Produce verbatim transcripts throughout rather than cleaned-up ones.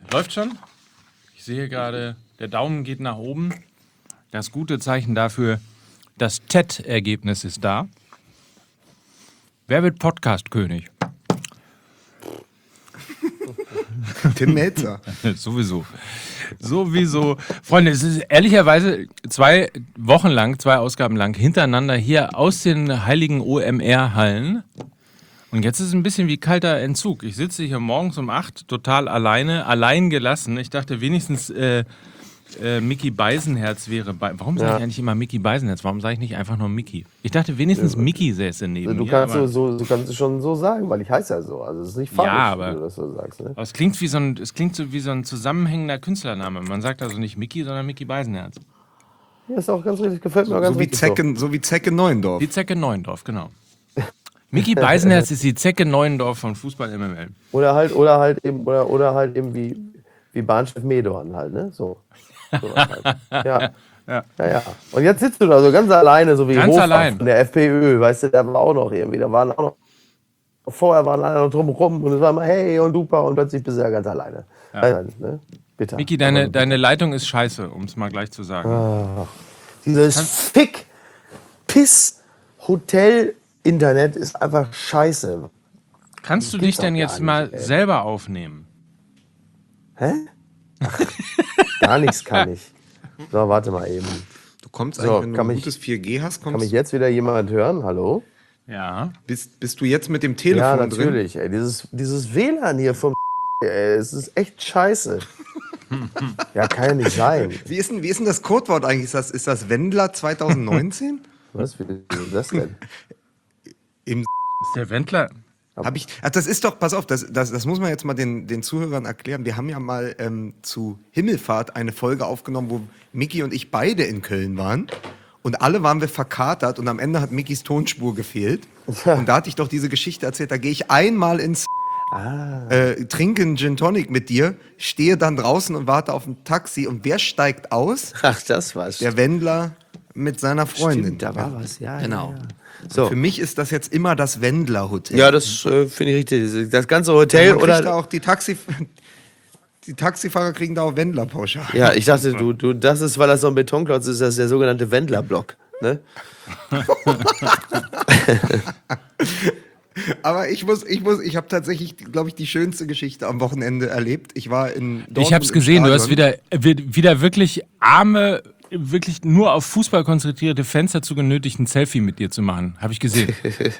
Läuft schon? Ich sehe gerade, der Daumen geht nach oben. Das gute Zeichen dafür, das T E D-Ergebnis ist da. Wer wird Podcast-König? Tim Melzer. Sowieso. Sowieso. Freunde, es ist ehrlicherweise zwei Wochen lang, zwei Ausgaben lang hintereinander hier aus den heiligen O M R-Hallen. Und jetzt ist es ein bisschen wie kalter Entzug. Ich sitze hier morgens um acht total alleine, allein gelassen. Ich dachte wenigstens äh, äh, Micky Beisenherz wäre bei. Warum sage Ja. ich eigentlich immer Micky Beisenherz? Warum sage ich nicht einfach nur Micky? Ich dachte wenigstens Ja. Micky säße neben Du mir. kannst, aber- so, so, du kannst es schon so sagen, weil ich heiße ja so. Also es ist nicht falsch, Ja, aber- wenn du das so sagst. Ne? Aber es klingt, wie so ein, es klingt so wie so ein zusammenhängender Künstlername. Man sagt also nicht Micky, sondern Micky Beisenherz. Ja, ist auch ganz richtig, gefällt mir auch ganz So wie, richtig Zecke, so wie Zecke Neuendorf. Die Zecke Neuendorf, genau. Micky Beisenherz ist die Zecke Neuendorf von Fußball M M L. so. Oder halt, oder halt eben, oder, oder halt eben wie, wie Bahnchef Medorn halt, ne? So. so halt. Ja. Ja. Ja, ja. Und jetzt sitzt du da so ganz alleine, so wie Ganz Hofer allein. von der FPÖ, weißt du, der war auch noch irgendwie, da waren auch noch, vorher waren alle noch drumherum und es war immer hey und super und plötzlich bist du ja ganz alleine. Ja. Ne? Bitter. Micky, deine, Aber- deine Leitung ist scheiße, um es mal gleich zu sagen. Ach, dieses Fick, Piss, Hotel, Internet ist einfach scheiße. Kannst du gibt's dich denn doch gar jetzt nicht, mal ey. selber aufnehmen? Hä? Ach, gar nichts kann ich. So, warte mal eben. Du kommst So, eigentlich, wenn du kann ein mich- gutes vier G hast, Kann kommst, mich jetzt wieder jemand hören? Hallo? Ja. bist, bist du jetzt mit dem Telefon Ja, drin? natürlich. Ey. Dieses, dieses W L A N hier vom ey, es ist echt scheiße. Ja, kann ja nicht sein. Wie ist, denn, wie ist denn das Codewort eigentlich? Ist das, ist das Wendler zwanzig neunzehn? Was, wie ist das denn? Im Ist der Wendler? Hab ich, ach, das ist doch, pass auf, das, das, das muss man jetzt mal den, den Zuhörern erklären. Wir haben ja mal ähm, zu Himmelfahrt eine Folge aufgenommen, wo Micky und ich beide in Köln waren. Und alle waren wir verkatert und am Ende hat Mickys Tonspur gefehlt. Und da hatte ich doch diese Geschichte erzählt, da gehe ich einmal ins äh, trinke einen Gin Tonic mit dir, stehe dann draußen und warte auf ein Taxi. Und wer steigt aus? Ach, das war's. Der Wendler mit seiner Freundin. Stimmt, da war was, ja. Genau. Ja, ja. So. Für mich ist das jetzt immer das Wendler-Hotel. Ja, das äh, finde ich richtig. Das ganze Man Hotel kriegt da oder. auch die Taxi... Die Taxifahrer kriegen da auch Wendler-Pauschale. Ja, ich dachte, du, du, das ist, weil das so ein Betonklotz ist, das ist der sogenannte Wendler-Block. Ne? Aber ich muss, ich muss, ich habe tatsächlich, glaube ich, die schönste Geschichte am Wochenende erlebt. Ich war in Dortmund Ich hab's im gesehen, du hast Stadion. wieder, wi- wieder wirklich arme, wirklich nur auf Fußball konzentrierte Fans dazu genötigt, ein Selfie mit dir zu machen. Habe ich gesehen.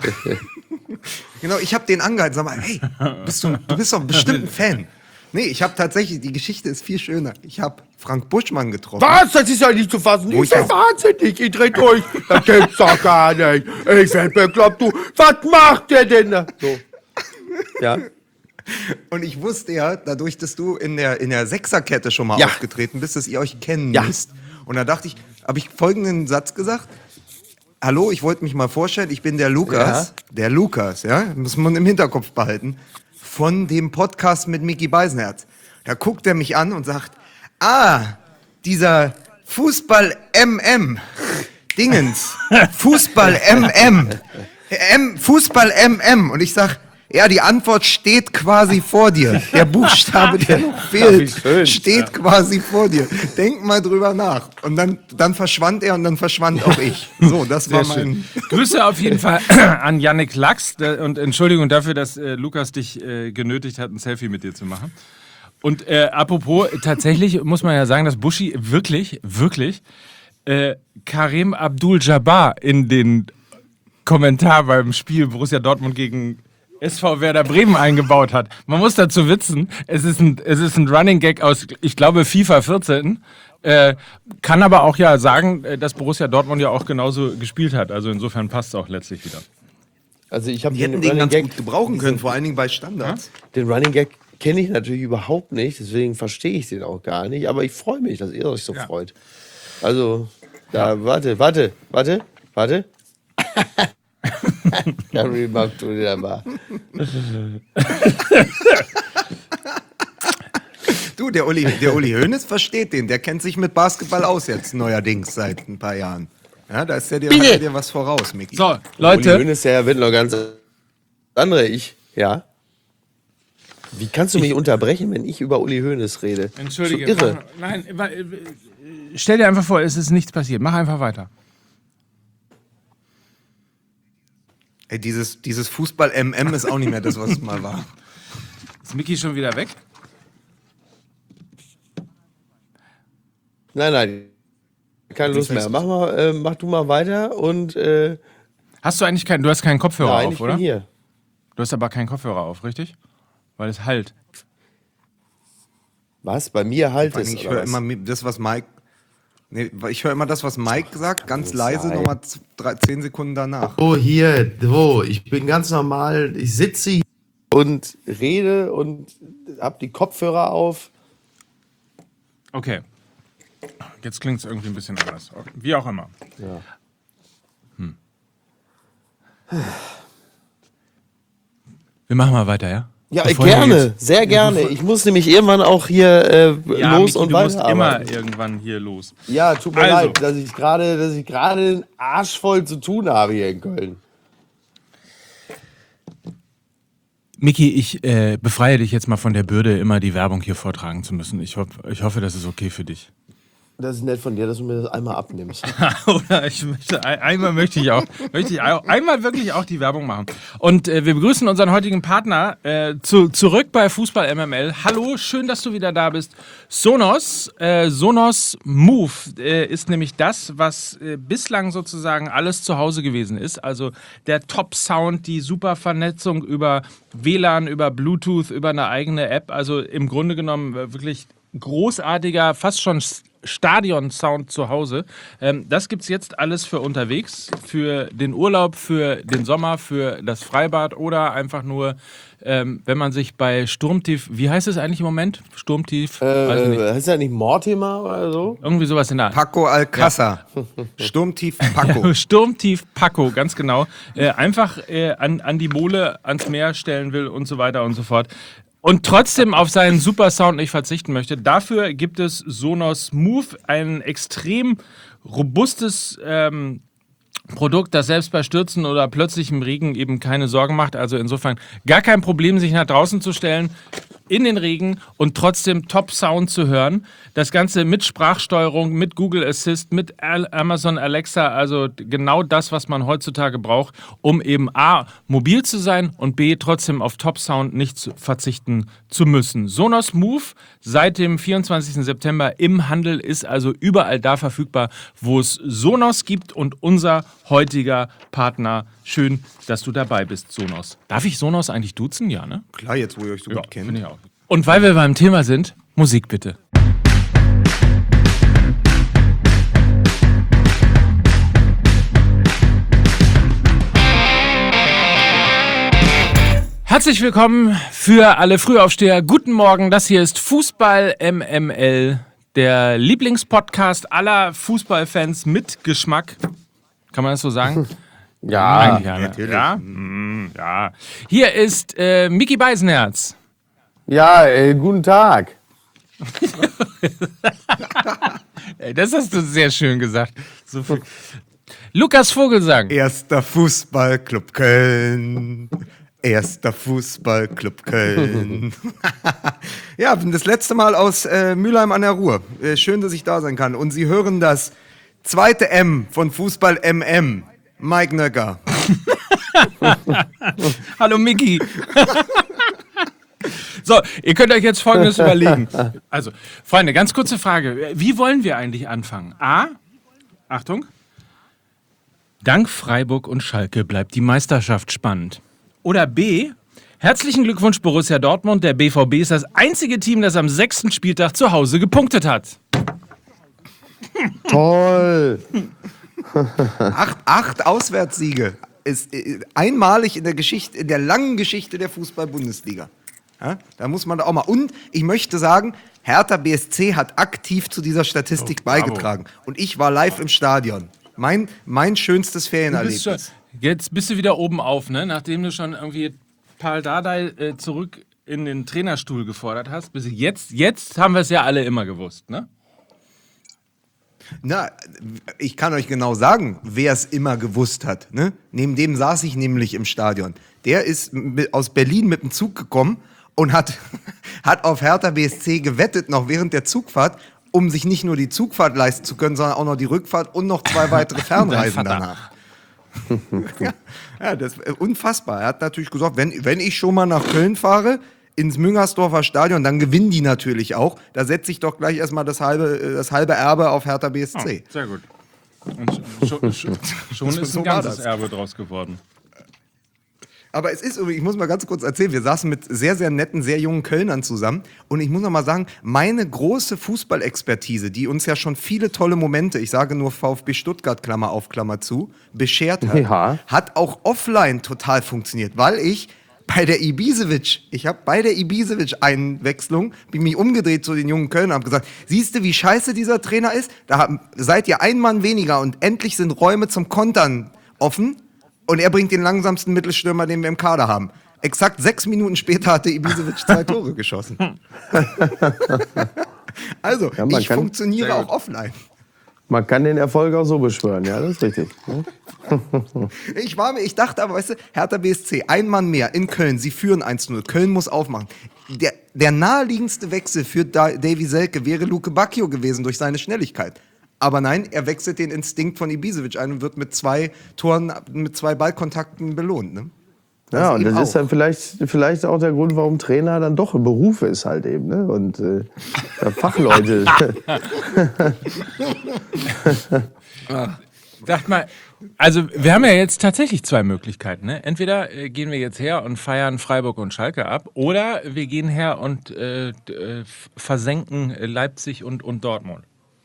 Genau, ich habe den angeheizt. Sag mal, hey, bist du, du bist doch bestimmt ein Fan. Nee, ich habe tatsächlich, die Geschichte ist viel schöner. Ich habe Frank Buschmann getroffen. Was? Das ist ja nicht zu fassen. Wo Ich ich bin hab- wahnsinnig. Ich dreh durch. Das gibt's doch gar nicht. Ich werd bekloppt, du. Was macht der denn da? So. Ja. Und ich wusste ja, dadurch, dass du in der, in der Sechserkette schon mal Ja. aufgetreten bist, dass ihr euch kennen Ja. müsst. Und da dachte ich, habe ich folgenden Satz gesagt. Hallo, ich wollte mich mal vorstellen, ich bin der Lukas. Der Lukas, ja, muss man im Hinterkopf behalten. Von dem Podcast mit Micky Beisenherz. Da guckt er mich an und sagt, ah, dieser Fußball-M M. Dingens. Fußball-M M. M, Fußball-M M. Und ich sag, ja, die Antwort steht quasi vor dir. Der Buchstabe, der noch fehlt, schön. steht quasi vor dir. Denk mal drüber nach. Und dann, dann verschwand er und dann verschwand auch ich. So, das war Sehr mein... schön. Grüße auf jeden Fall an Yannick Lachs der- und Entschuldigung dafür, dass äh, Lukas dich äh, genötigt hat, ein Selfie mit dir zu machen. Und äh, apropos, tatsächlich muss man ja sagen, dass Buschi wirklich, wirklich äh, Karim Abdul-Jabbar in den Kommentar beim Spiel Borussia Dortmund gegen S V Werder Bremen eingebaut hat. Man muss dazu wissen, es ist ein, es ist ein Running Gag aus, ich glaube, FIFA vierzehn. Äh, kann aber auch ja sagen, äh, dass Borussia Dortmund ja auch genauso gespielt hat. Also insofern passt es auch letztlich wieder. Also ich habe Die hätten den ganz gut gebrauchen können, vor allen Dingen bei Standards. Den Running Gag kenne ich natürlich überhaupt nicht, deswegen verstehe ich den auch gar nicht. Aber ich freue mich, dass ihr euch so Ja. freut. Also, da, warte, warte, warte, warte. Karim Abdul-Jabbar. Du, der Uli, der Uli Hoeneß versteht den. Der kennt sich mit Basketball aus jetzt neuerdings seit ein paar Jahren. Ja, da ist der dir, hat der dir was voraus, Micky. So, Leute. Leute, Uli Hoeneß, der wird noch ganz andere. Ich, ja. Wie kannst du mich unterbrechen, wenn ich über Uli Hoeneß rede? Entschuldige. Schon irre. Mach, nein, stell dir einfach vor, es ist nichts passiert. Mach einfach weiter. Ey, dieses, dieses Fußball-M M ist auch nicht mehr das, was es mal war. Ist Micky schon wieder weg? Nein, nein. Keine Lust mehr. Mach, mal, äh, mach du mal weiter und. Äh, hast du eigentlich keinen, du hast keinen Kopfhörer nein, auf, ich oder? bin hier. Du hast aber keinen Kopfhörer auf, richtig? Weil es halt. Was? Bei mir halt es. Ich höre immer das, was Mike. Nee, ich höre immer das, was Mike sagt, ganz leise, nochmal zehn Sekunden danach. Oh, hier, so, ich bin ganz normal, ich sitze hier und rede und hab die Kopfhörer auf. Okay. Jetzt klingt es irgendwie ein bisschen anders. Wie auch immer. Ja. Hm. Wir machen mal weiter, ja? Ja, Bevor gerne, sehr gerne. Ich muss nämlich irgendwann auch hier äh, ja, los Micky, und du musst weiter. immer irgendwann hier los. Ja, tut mir Also. leid, dass ich gerade, dass ich gerade einen Arsch voll zu tun habe hier in Köln. Micky, ich äh, befreie dich jetzt mal von der Bürde, immer die Werbung hier vortragen zu müssen. Ich, hoff, ich hoffe, das ist okay für dich. Das ist nett von dir, dass du mir das einmal abnimmst. Oder ich möchte, einmal möchte ich auch, möchte ich auch, einmal wirklich auch die Werbung machen. Und äh, wir begrüßen unseren heutigen Partner äh, zu, zurück bei Fußball M M L. Hallo, schön, dass du wieder da bist. Sonos, äh, Sonos Move äh, ist nämlich das, was äh, bislang sozusagen alles zu Hause gewesen ist. Also der Top-Sound, die super Vernetzung über W L A N, über Bluetooth, über eine eigene App. Also im Grunde genommen äh, wirklich großartiger, fast schon Stadion-Sound zu Hause. Ähm, das gibt's jetzt alles für unterwegs, für den Urlaub, für den Sommer, für das Freibad oder einfach nur, ähm, wenn man sich bei Sturmtief, wie heißt es eigentlich im Moment? Sturmtief? Äh, Weiß ich nicht. heißt das nicht Mortimer oder so? Irgendwie sowas in der Art. Paco Alcázar. Sturmtief Paco. Sturmtief Paco, ganz genau. Äh, einfach äh, an, an die Mole, ans Meer stellen will und so weiter und so fort. Und trotzdem auf seinen super Sound nicht verzichten möchte. Dafür gibt es Sonos Move, ein extrem robustes ähm, Produkt, das selbst bei Stürzen oder plötzlichem Regen eben keine Sorgen macht. Also insofern gar kein Problem, sich nach draußen zu stellen, in den Regen und trotzdem Top-Sound zu hören. Das Ganze mit Sprachsteuerung, mit Google Assist, mit Amazon Alexa, also genau das, was man heutzutage braucht, um eben A, mobil zu sein und B, trotzdem auf Top-Sound nicht zu verzichten zu müssen. Sonos Move seit dem vierundzwanzigsten September im Handel, ist also überall da verfügbar, wo es Sonos gibt, und unser heutiger Partner. Schön, dass du dabei bist, Sonos. Darf ich Sonos eigentlich duzen? Ja, ne? Klar, jetzt wo ihr euch so Ja, gut kennt. finde ich auch. Und weil wir beim Thema sind, Musik bitte. Herzlich willkommen für alle Frühaufsteher. Guten Morgen, das hier ist Fußball M M L, der Lieblingspodcast aller Fußballfans mit Geschmack. Kann man das so sagen? Ja, Eigentlich ja, ne? natürlich. Ja? Mm, ja. Hier ist äh, Micky Beisenherz. ja äh, guten Tag. Ey, das hast du sehr schön gesagt. So viel. Lukas Vogelsang. Erster Fußballclub Köln. Erster Fußballclub Köln. Ja, bin das letzte Mal aus äh, Mülheim an der Ruhr. Äh, schön, dass ich da sein kann. Und Sie hören das zweite M von Fußball M M. Mike Nöcker. Hallo Micky. So, ihr könnt euch jetzt Folgendes überlegen. Also, Freunde, ganz kurze Frage. Wie wollen wir eigentlich anfangen? A, Achtung, dank Freiburg und Schalke bleibt die Meisterschaft spannend. Oder B, herzlichen Glückwunsch Borussia Dortmund, der B V B ist das einzige Team, das am sechsten Spieltag zu Hause gepunktet hat. Toll. Acht, acht Auswärtssiege. Ist äh, einmalig in der Geschichte, in der langen Geschichte der Fußball-Bundesliga. Ja, da muss man da auch mal. Und ich möchte sagen, Hertha B S C hat aktiv zu dieser Statistik Oh, bravo. beigetragen. Und ich war live im Stadion. Mein, mein schönstes Du bist Ferienerlebnis. schon, jetzt bist du wieder oben auf, ne? Nachdem du schon irgendwie Paul Dardai äh, zurück in den Trainerstuhl gefordert hast. Bis jetzt, jetzt haben wir es ja alle immer gewusst, ne? Na, ich kann euch genau sagen, wer es immer gewusst hat. Ne? Neben dem saß ich nämlich im Stadion. Der ist mit, aus Berlin mit dem Zug gekommen und hat, hat auf Hertha B S C gewettet, noch während der Zugfahrt, um sich nicht nur die Zugfahrt leisten zu können, sondern auch noch die Rückfahrt und noch zwei weitere Fernreisen danach. ja, ja, das ist unfassbar. Er hat natürlich gesagt, wenn, wenn ich schon mal nach Köln fahre, ins Müngersdorfer Stadion, dann gewinnen die natürlich auch. Da setze ich doch gleich erstmal das halbe, das halbe Erbe auf Hertha B S C. Oh, sehr gut. Und schon, schon, schon ist ein ganzes Erbe draus geworden. Aber es ist, ich muss mal ganz kurz erzählen, wir saßen mit sehr, sehr netten, sehr jungen Kölnern zusammen und ich muss noch mal sagen, meine große Fußballexpertise, die uns ja schon viele tolle Momente, ich sage nur VfB Stuttgart, Klammer auf, Klammer zu, beschert hat, ja. hat auch offline total funktioniert, weil ich bei der Ibisevic, ich habe bei der Ibisevic-Einwechslung, bin mich umgedreht zu den jungen Kölnern und habe gesagt, siehst du, wie scheiße dieser Trainer ist? Da haben, seid ihr ein Mann weniger und endlich sind Räume zum Kontern offen. Und er bringt den langsamsten Mittelstürmer, den wir im Kader haben. Exakt sechs Minuten später hatte Ibisevic zwei Tore geschossen. also, ja, ich kann, funktioniere auch offline. Man kann den Erfolg auch so beschwören, ja, das ist richtig. ich, war, ich dachte aber, weißt du, Hertha B S C, ein Mann mehr in Köln, sie führen eins zu null, Köln muss aufmachen. Der, der naheliegendste Wechsel für Davy Selke wäre Luke Bacchio gewesen durch seine Schnelligkeit. Aber nein, er wechselt den Instinkt von Ibisevic ein und wird mit zwei Toren, mit zwei Ballkontakten belohnt. Ne? Das ja, und das auch. ist dann vielleicht, vielleicht auch der Grund, warum Trainer dann doch ein Beruf ist halt eben. Ne? Und äh, Fachleute. Sag mal, also wir haben ja jetzt tatsächlich zwei Möglichkeiten. Ne? Entweder äh, gehen wir jetzt her und feiern Freiburg und Schalke ab, oder wir gehen her und äh, äh, versenken Leipzig und, und Dortmund.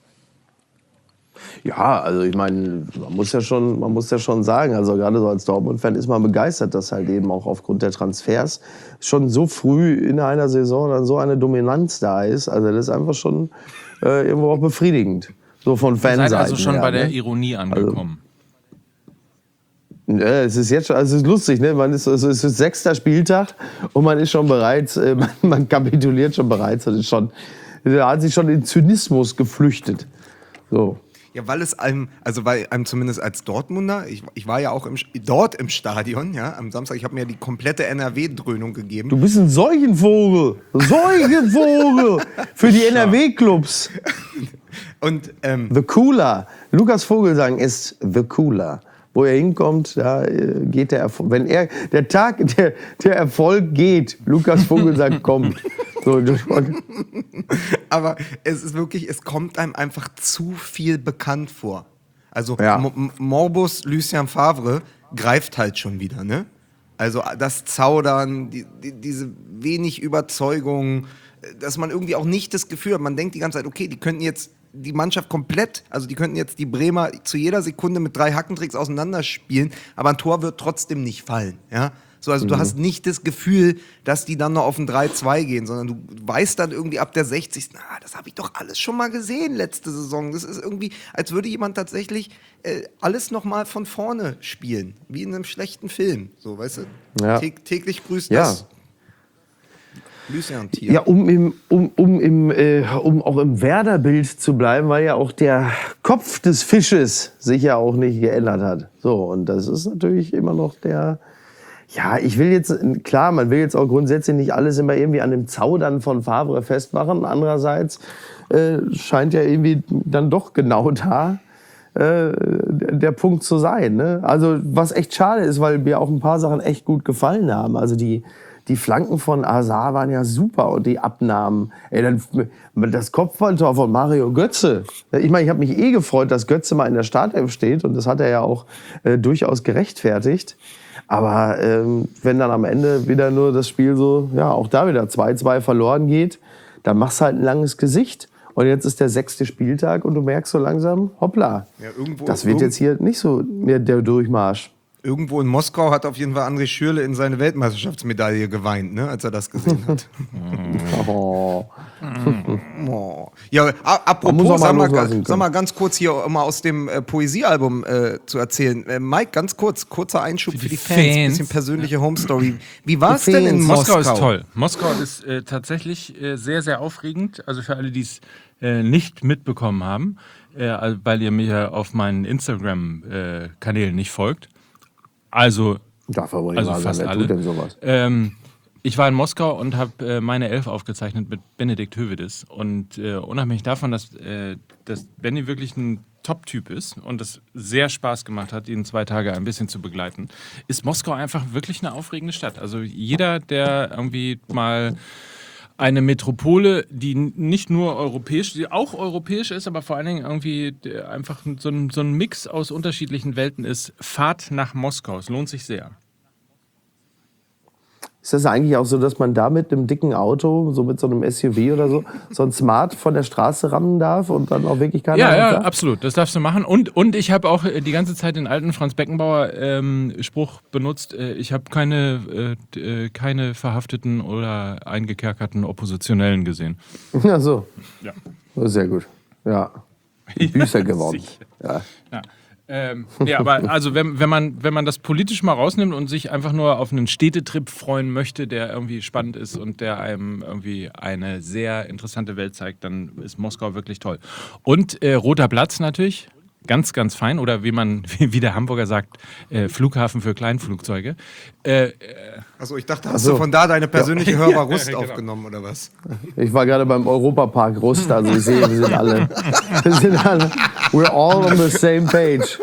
Ja, also ich meine, man muss ja schon, man muss ja schon sagen, also gerade so als Dortmund-Fan ist man begeistert, dass halt eben auch aufgrund der Transfers schon so früh in einer Saison dann so eine Dominanz da ist. Also das ist einfach schon äh, irgendwo auch befriedigend, so von Fanseite. Ihr seid also schon her, bei der ne? Ironie angekommen. Also, ja, es ist jetzt schon, also es ist lustig, ne? Man ist, also es ist sechster Spieltag und man ist schon bereit, äh, man, man kapituliert schon bereits, das ist schon, da hat sich schon in Zynismus geflüchtet. So. Ja, weil es einem, also weil einem zumindest als Dortmunder, ich, ich war ja auch im, dort im Stadion, ja, am Samstag, ich habe mir die komplette N R W-Dröhnung gegeben. Du bist ein Seuchenvogel, Seuchenvogel für die N R W-Clubs. Und ähm, The Cooler, Lukas Vogelsang ist The Cooler. Wo er hinkommt, da geht der Erfolg. Wenn er, der Tag, der, der Erfolg geht, Lukas Vogelsang kommt. So, aber es ist wirklich, es kommt einem einfach zu viel bekannt vor. Also ja. M- Morbus Lucien Favre greift halt schon wieder, ne? Also das Zaudern, die, die, diese wenig Überzeugung, dass man irgendwie auch nicht das Gefühl hat, man denkt die ganze Zeit, okay, die könnten jetzt die Mannschaft komplett, also die könnten jetzt die Bremer zu jeder Sekunde mit drei Hackentricks auseinanderspielen, aber ein Tor wird trotzdem nicht fallen, ja? So, also mhm. du hast nicht das Gefühl, dass die dann noch auf ein drei zwei gehen, sondern du weißt dann irgendwie ab der sechzigsten Ah, das habe ich doch alles schon mal gesehen letzte Saison. Das ist irgendwie, als würde jemand tatsächlich äh, alles nochmal von vorne spielen, wie in einem schlechten Film, so, weißt du? Ja. Tä- täglich grüßt ja. das Lysian-Tier. Ja, um, im, um, um, im, äh, um auch im Werder-Bild zu bleiben, weil ja auch der Kopf des Fisches sich ja auch nicht geändert hat. So, und das ist natürlich immer noch der... Ja, ich will jetzt, klar, man will jetzt auch grundsätzlich nicht alles immer irgendwie an dem Zaudern von Favre festmachen. Andererseits äh, scheint ja irgendwie dann doch genau da äh, der Punkt zu sein. Ne? Also was echt schade ist, weil mir auch ein paar Sachen echt gut gefallen haben. Also die, die Flanken von Azar waren ja super und die Abnahmen. Ey, dann, das Kopfballtor von Mario Götze. Ich meine, ich habe mich eh gefreut, dass Götze mal in der Startelf steht und das hat er ja auch äh, durchaus gerechtfertigt. Aber ähm, wenn dann am Ende wieder nur das Spiel so, ja, auch da wieder zwei zwei verloren geht, dann machst du halt ein langes Gesicht. Und jetzt ist der sechste Spieltag und du merkst so langsam, hoppla, ja, irgendwo, das wird jetzt hier nicht so mehr der Durchmarsch. Irgendwo in Moskau hat auf jeden Fall André Schürrle in seine Weltmeisterschaftsmedaille geweint, ne, als er das gesehen hat. oh. oh. Ja, a- apropos, sag mal, sag mal ganz kurz hier, um mal aus dem äh, Poesiealbum äh, zu erzählen. Äh, Mike, ganz kurz, kurzer Einschub für die, für die Fans, Fans, bisschen persönliche Homestory. Wie war es denn in Moskau? Moskau ist toll. Moskau ist äh, tatsächlich äh, sehr, sehr aufregend. Also für alle, die es äh, nicht mitbekommen haben, äh, also weil ihr mir auf meinen Instagram-Kanälen äh, nicht folgt. Also, Darf aber nicht also mal fast sein, wer alle. tut denn sowas? Ähm, ich war in Moskau und habe äh, meine Elf aufgezeichnet mit Benedikt Hövedes. Und äh, unabhängig davon, dass, äh, dass Benny wirklich ein Top-Typ ist und es sehr Spaß gemacht hat, ihn zwei Tage ein bisschen zu begleiten, ist Moskau einfach wirklich eine aufregende Stadt. Also jeder, der irgendwie mal eine Metropole, die nicht nur europäisch, die auch europäisch ist, aber vor allen Dingen irgendwie einfach so ein, so ein Mix aus unterschiedlichen Welten ist, fahrt nach Moskau. Es lohnt sich sehr. Ist das eigentlich auch so, dass man da mit einem dicken Auto, so mit so einem S U V oder so, so ein Smart von der Straße rammen darf und dann auch wirklich keiner Ja, ja, sagt? absolut. Das darfst du machen. Und, und ich habe auch die ganze Zeit den alten Franz Beckenbauer ähm, Spruch benutzt. Äh, ich habe keine, äh, keine verhafteten oder eingekerkerten Oppositionellen gesehen. Ja, so. Ja. Sehr gut. Ja. Büßer geworden. Ja. Ja. Ähm, ja, aber also wenn, wenn, man, wenn man das politisch mal rausnimmt und sich einfach nur auf einen Städtetrip freuen möchte, der irgendwie spannend ist und der einem irgendwie eine sehr interessante Welt zeigt, dann ist Moskau wirklich toll. Und äh, Roter Platz natürlich, ganz, ganz fein. Oder wie man, wie der Hamburger sagt, äh, Flughafen für Kleinflugzeuge. Äh, äh, Achso, ich dachte, hast so. du von da deine persönliche Ja. Hörbar Rust Ja, genau. aufgenommen, oder was? Ich war gerade beim Europapark Rust, also ich sehe, wir sind alle, wir sind alle, we're all on the same page.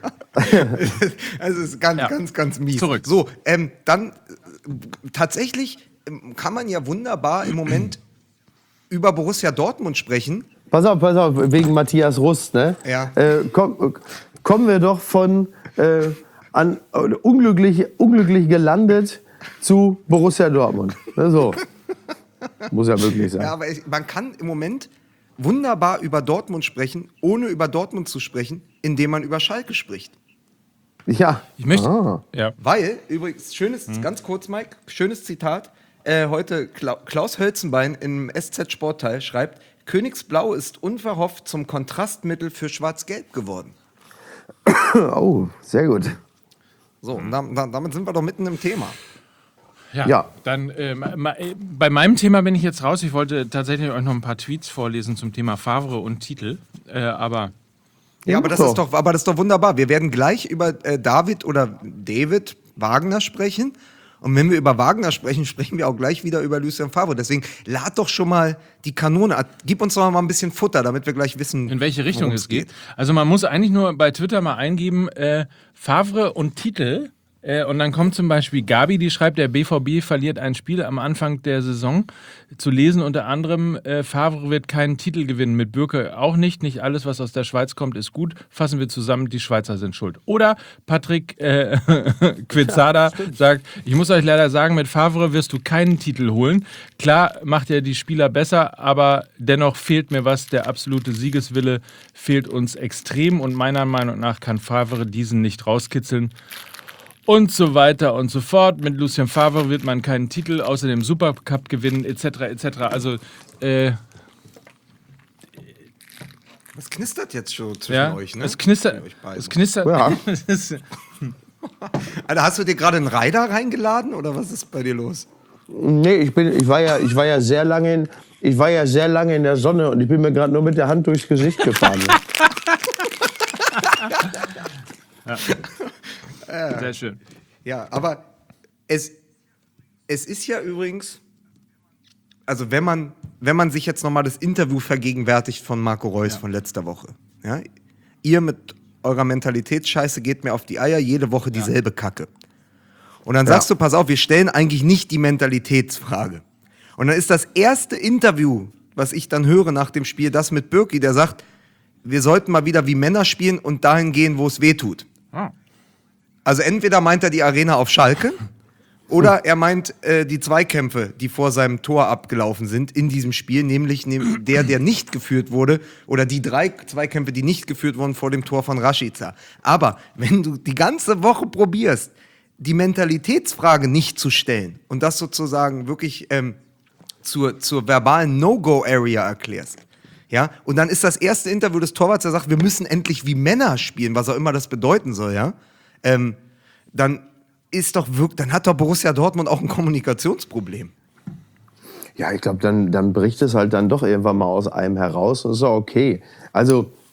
Also es ist ganz, Ja. ganz, ganz mies. Zurück. So, ähm, dann äh, tatsächlich ähm, kann man ja wunderbar im Moment über Borussia Dortmund sprechen. Pass auf, pass auf, wegen Matthias Rust, ne? Ja. Äh, komm, kommen wir doch von äh, an, äh, unglücklich, unglücklich gelandet zu Borussia Dortmund. Ne, so. Muss ja möglich sein. Ja, aber es, man kann im Moment wunderbar über Dortmund sprechen, ohne über Dortmund zu sprechen, indem man über Schalke spricht. Ja. ich möchte. Ah. Ja. Weil, übrigens, schönes, ganz kurz, Mike, schönes Zitat. Äh, heute Kla- Klaus Hölzenbein im S Z Sportteil schreibt, Königsblau ist unverhofft zum Kontrastmittel für Schwarz-Gelb geworden. Oh, sehr gut. So, und da, da, damit sind wir doch mitten im Thema. Ja, Ja. dann äh, ma, äh, bei meinem Thema bin ich jetzt raus. Ich wollte tatsächlich euch noch ein paar Tweets vorlesen zum Thema Favre und Titel. Äh, aber Ja, aber das, so. ist doch, aber das ist doch wunderbar. Wir werden gleich über äh, David oder David Wagner sprechen. Und wenn wir über Wagner sprechen, sprechen wir auch gleich wieder über Lucien Favre. Deswegen lad doch schon mal die Kanone. Gib uns doch mal ein bisschen Futter, damit wir gleich wissen, in welche Richtung worum es geht. Also man muss eigentlich nur bei Twitter mal eingeben, äh, Favre und Titel. Äh, und dann kommt zum Beispiel Gabi, die schreibt, der B V B verliert ein Spiel am Anfang der Saison. Zu lesen unter anderem, äh, Favre wird keinen Titel gewinnen, mit Bürke auch nicht. Nicht alles, was aus der Schweiz kommt, ist gut. Fassen wir zusammen, die Schweizer sind schuld. Oder Patrick äh, Quizzada sagt, ich muss euch leider sagen, mit Favre wirst du keinen Titel holen. Klar macht er die Spieler besser, aber dennoch fehlt mir was. Der absolute Siegeswille fehlt uns extrem und meiner Meinung nach kann Favre diesen nicht rauskitzeln. Und so weiter und so fort. Mit Lucien Favre wird man keinen Titel außer dem Supercup gewinnen, et cetera et cetera. Also, äh, Das knistert jetzt schon zwischen ja, euch, ne? es knistert. Zwischen euch beiden. Es knistert. Ja. Es ist- Alter, hast du dir gerade einen Rider reingeladen oder was ist bei dir los? Nee, ich, bin, ich, war ja, ich, war ja sehr lange in, ich war ja sehr lange in der Sonne und ich bin mir gerade nur mit der Hand durchs Gesicht gefahren. Sehr schön. Ja, aber es, es ist ja übrigens, also wenn man, wenn man sich jetzt nochmal das Interview vergegenwärtigt von Marco Reus von letzter Woche. Ja, ihr mit eurer Mentalitätsscheiße geht mir auf die Eier, jede Woche dieselbe Kacke. Und dann sagst du, pass auf, wir stellen eigentlich nicht die Mentalitätsfrage. Und dann ist das erste Interview, was ich dann höre nach dem Spiel, das mit Birki, der sagt, wir sollten mal wieder wie Männer spielen und dahin gehen, wo es weh tut. Ah. Also entweder meint er die Arena auf Schalke oder er meint äh, die Zweikämpfe, die vor seinem Tor abgelaufen sind in diesem Spiel, nämlich nehm, der, der nicht geführt wurde oder die drei Zweikämpfe, die nicht geführt wurden vor dem Tor von Rashica. Aber wenn du die ganze Woche probierst, die Mentalitätsfrage nicht zu stellen und das sozusagen wirklich ähm, zur, zur verbalen No-Go-Area erklärst, ja, und dann ist das erste Interview des Torwarts, der sagt, wir müssen endlich wie Männer spielen, was auch immer das bedeuten soll, ja, ähm, dann ist doch wirklich, dann hat doch Borussia Dortmund auch ein Kommunikationsproblem. Ja, ich glaube, dann, dann bricht es halt dann doch irgendwann mal aus einem heraus und ist auch okay. Also,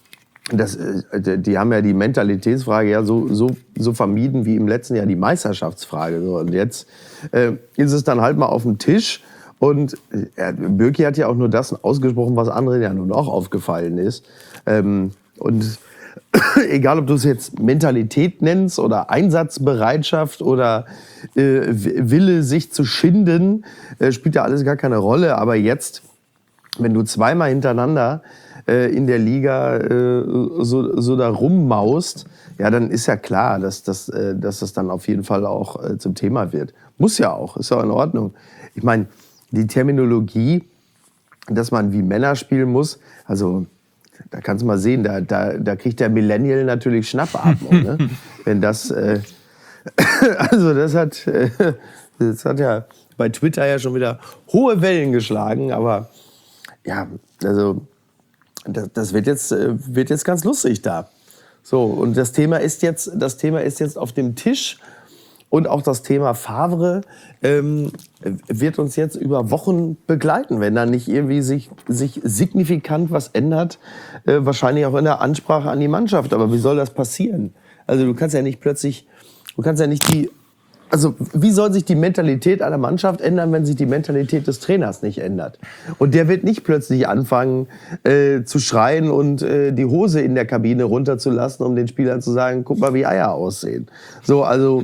das, äh, die haben ja die Mentalitätsfrage ja so, so, so vermieden wie im letzten Jahr die Meisterschaftsfrage. So. Und jetzt äh, ist es dann halt mal auf dem Tisch. Und äh, Bürki hat ja auch nur das ausgesprochen, was anderen ja nun auch aufgefallen ist. Ähm, und egal, ob du es jetzt Mentalität nennst oder Einsatzbereitschaft oder äh, Wille, sich zu schinden, äh, spielt ja alles gar keine Rolle. Aber jetzt, wenn du zweimal hintereinander äh, in der Liga äh, so, so da rummaust, ja, dann ist ja klar, dass, dass, äh, dass das dann auf jeden Fall auch äh, zum Thema wird. Muss ja auch, ist ja in Ordnung. Ich meine, die Terminologie, dass man wie Männer spielen muss, also da kannst du mal sehen, da, da, da kriegt der Millennial natürlich Schnappatmung. Ne? Wenn das, äh, also das hat, äh, das hat ja bei Twitter ja schon wieder hohe Wellen geschlagen, aber ja, also das, das wird jetzt, äh, wird jetzt ganz lustig da. So, und das Thema ist jetzt, das Thema ist jetzt auf dem Tisch. Und auch das Thema Favre ähm, wird uns jetzt über Wochen begleiten, wenn da nicht irgendwie sich, sich signifikant was ändert. Äh, wahrscheinlich auch in der Ansprache an die Mannschaft. Aber wie soll das passieren? Also du kannst ja nicht plötzlich, du kannst ja nicht die, also wie soll sich die Mentalität einer Mannschaft ändern, wenn sich die Mentalität des Trainers nicht ändert? Und der wird nicht plötzlich anfangen äh, zu schreien und äh, die Hose in der Kabine runterzulassen, um den Spielern zu sagen, guck mal, wie Eier aussehen. So, also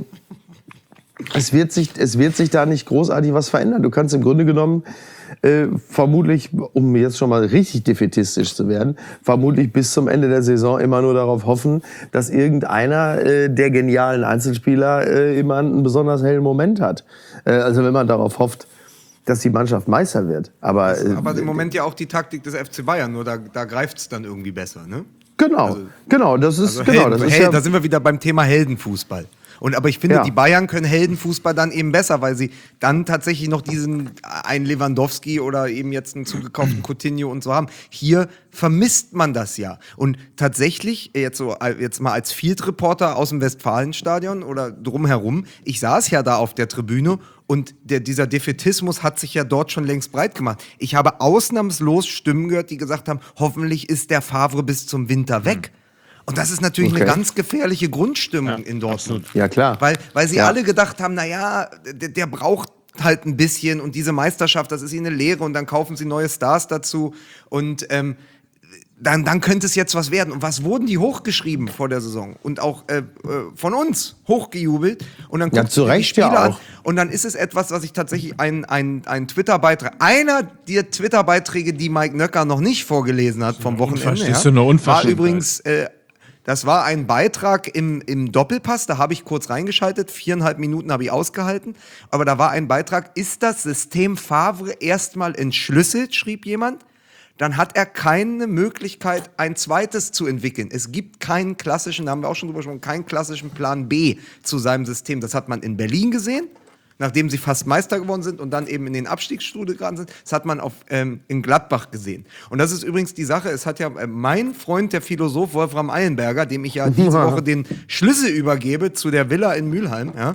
Es wird, sich, es wird sich da nicht großartig was verändern. Du kannst im Grunde genommen äh, vermutlich, um jetzt schon mal richtig defätistisch zu werden, vermutlich bis zum Ende der Saison immer nur darauf hoffen, dass irgendeiner äh, der genialen Einzelspieler äh, immer einen besonders hellen Moment hat. Äh, also wenn man darauf hofft, dass die Mannschaft Meister wird. Aber, das ist aber im Moment ja auch die Taktik des F C Bayern, nur da, da greift es dann irgendwie besser, ne? Genau, also, genau, das ist, also genau, Helden, das ist Helden, ja, da sind wir wieder beim Thema Heldenfußball. Und, aber ich finde, Ja. die Bayern können Heldenfußball dann eben besser, weil sie dann tatsächlich noch diesen einen Lewandowski oder eben jetzt einen zugekauften Coutinho und so haben. Hier vermisst man das ja. Und tatsächlich, jetzt, so, jetzt mal als Field-Reporter aus dem Westfalenstadion oder drumherum, ich saß ja da auf der Tribüne und der, dieser Defätismus hat sich ja dort schon längst breit gemacht. Ich habe ausnahmslos Stimmen gehört, die gesagt haben, hoffentlich ist der Favre bis zum Winter weg. Mhm. Und das ist natürlich Okay. eine ganz gefährliche Grundstimmung Ja, in Dortmund. ja klar. Weil, weil sie Ja. alle gedacht haben, naja, der, der braucht halt ein bisschen und diese Meisterschaft, das ist ihnen eine Lehre und dann kaufen sie neue Stars dazu und ähm, dann, dann könnte es jetzt was werden. Und was wurden die hochgeschrieben vor der Saison? Und auch äh, äh, von uns hochgejubelt. Und dann Ja, guckst zu du dir die Recht Spiele ja an. auch. Und dann ist es etwas, was ich tatsächlich einen ein Twitter-Beitrag, einer der Twitter-Beiträge, die Mike Nöcker noch nicht vorgelesen hat vom Wochenende, Unverständlich, ja, so eine war Unverschämtheit. übrigens, äh, das war ein Beitrag im, im Doppelpass, da habe ich kurz reingeschaltet, viereinhalb Minuten habe ich ausgehalten, aber da war ein Beitrag, ist das System Favre erstmal entschlüsselt, schrieb jemand, dann hat er keine Möglichkeit, ein zweites zu entwickeln. Es gibt keinen klassischen, da haben wir auch schon drüber gesprochen, keinen klassischen Plan B zu seinem System. Das hat man in Berlin gesehen, nachdem sie fast Meister geworden sind und dann eben in den Abstiegsstrudel geraten sind. Das hat man auf, ähm, in Gladbach gesehen. Und das ist übrigens die Sache, es hat ja äh, mein Freund, der Philosoph Wolfram Eilenberger, dem ich ja diese Woche den Schlüssel übergebe zu der Villa in Mülheim, ja,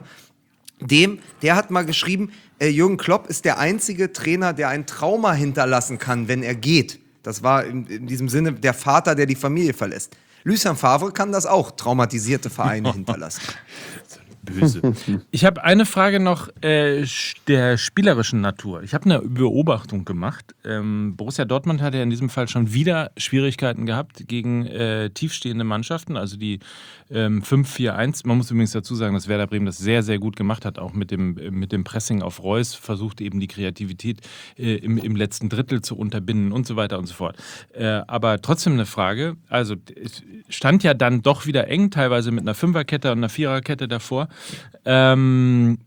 dem, der hat mal geschrieben, äh, Jürgen Klopp ist der einzige Trainer, der ein Trauma hinterlassen kann, wenn er geht. Das war in, in diesem Sinne der Vater, der die Familie verlässt. Lucien Favre kann das auch, traumatisierte Vereine hinterlassen. Böse. Ich habe eine Frage noch äh, der spielerischen Natur. Ich habe eine Beobachtung gemacht. Ähm, Borussia Dortmund hat ja in diesem Fall schon wieder Schwierigkeiten gehabt gegen äh, tiefstehende Mannschaften, also die ähm, fünf vier eins. Man muss übrigens dazu sagen, dass Werder Bremen das sehr, sehr gut gemacht hat, auch mit dem, äh, mit dem Pressing auf Reus, versucht eben die Kreativität äh, im, im letzten Drittel zu unterbinden und so weiter und so fort. Äh, aber trotzdem eine Frage, also es stand ja dann doch wieder eng, teilweise mit einer Fünferkette und einer Viererkette davor. Ähm,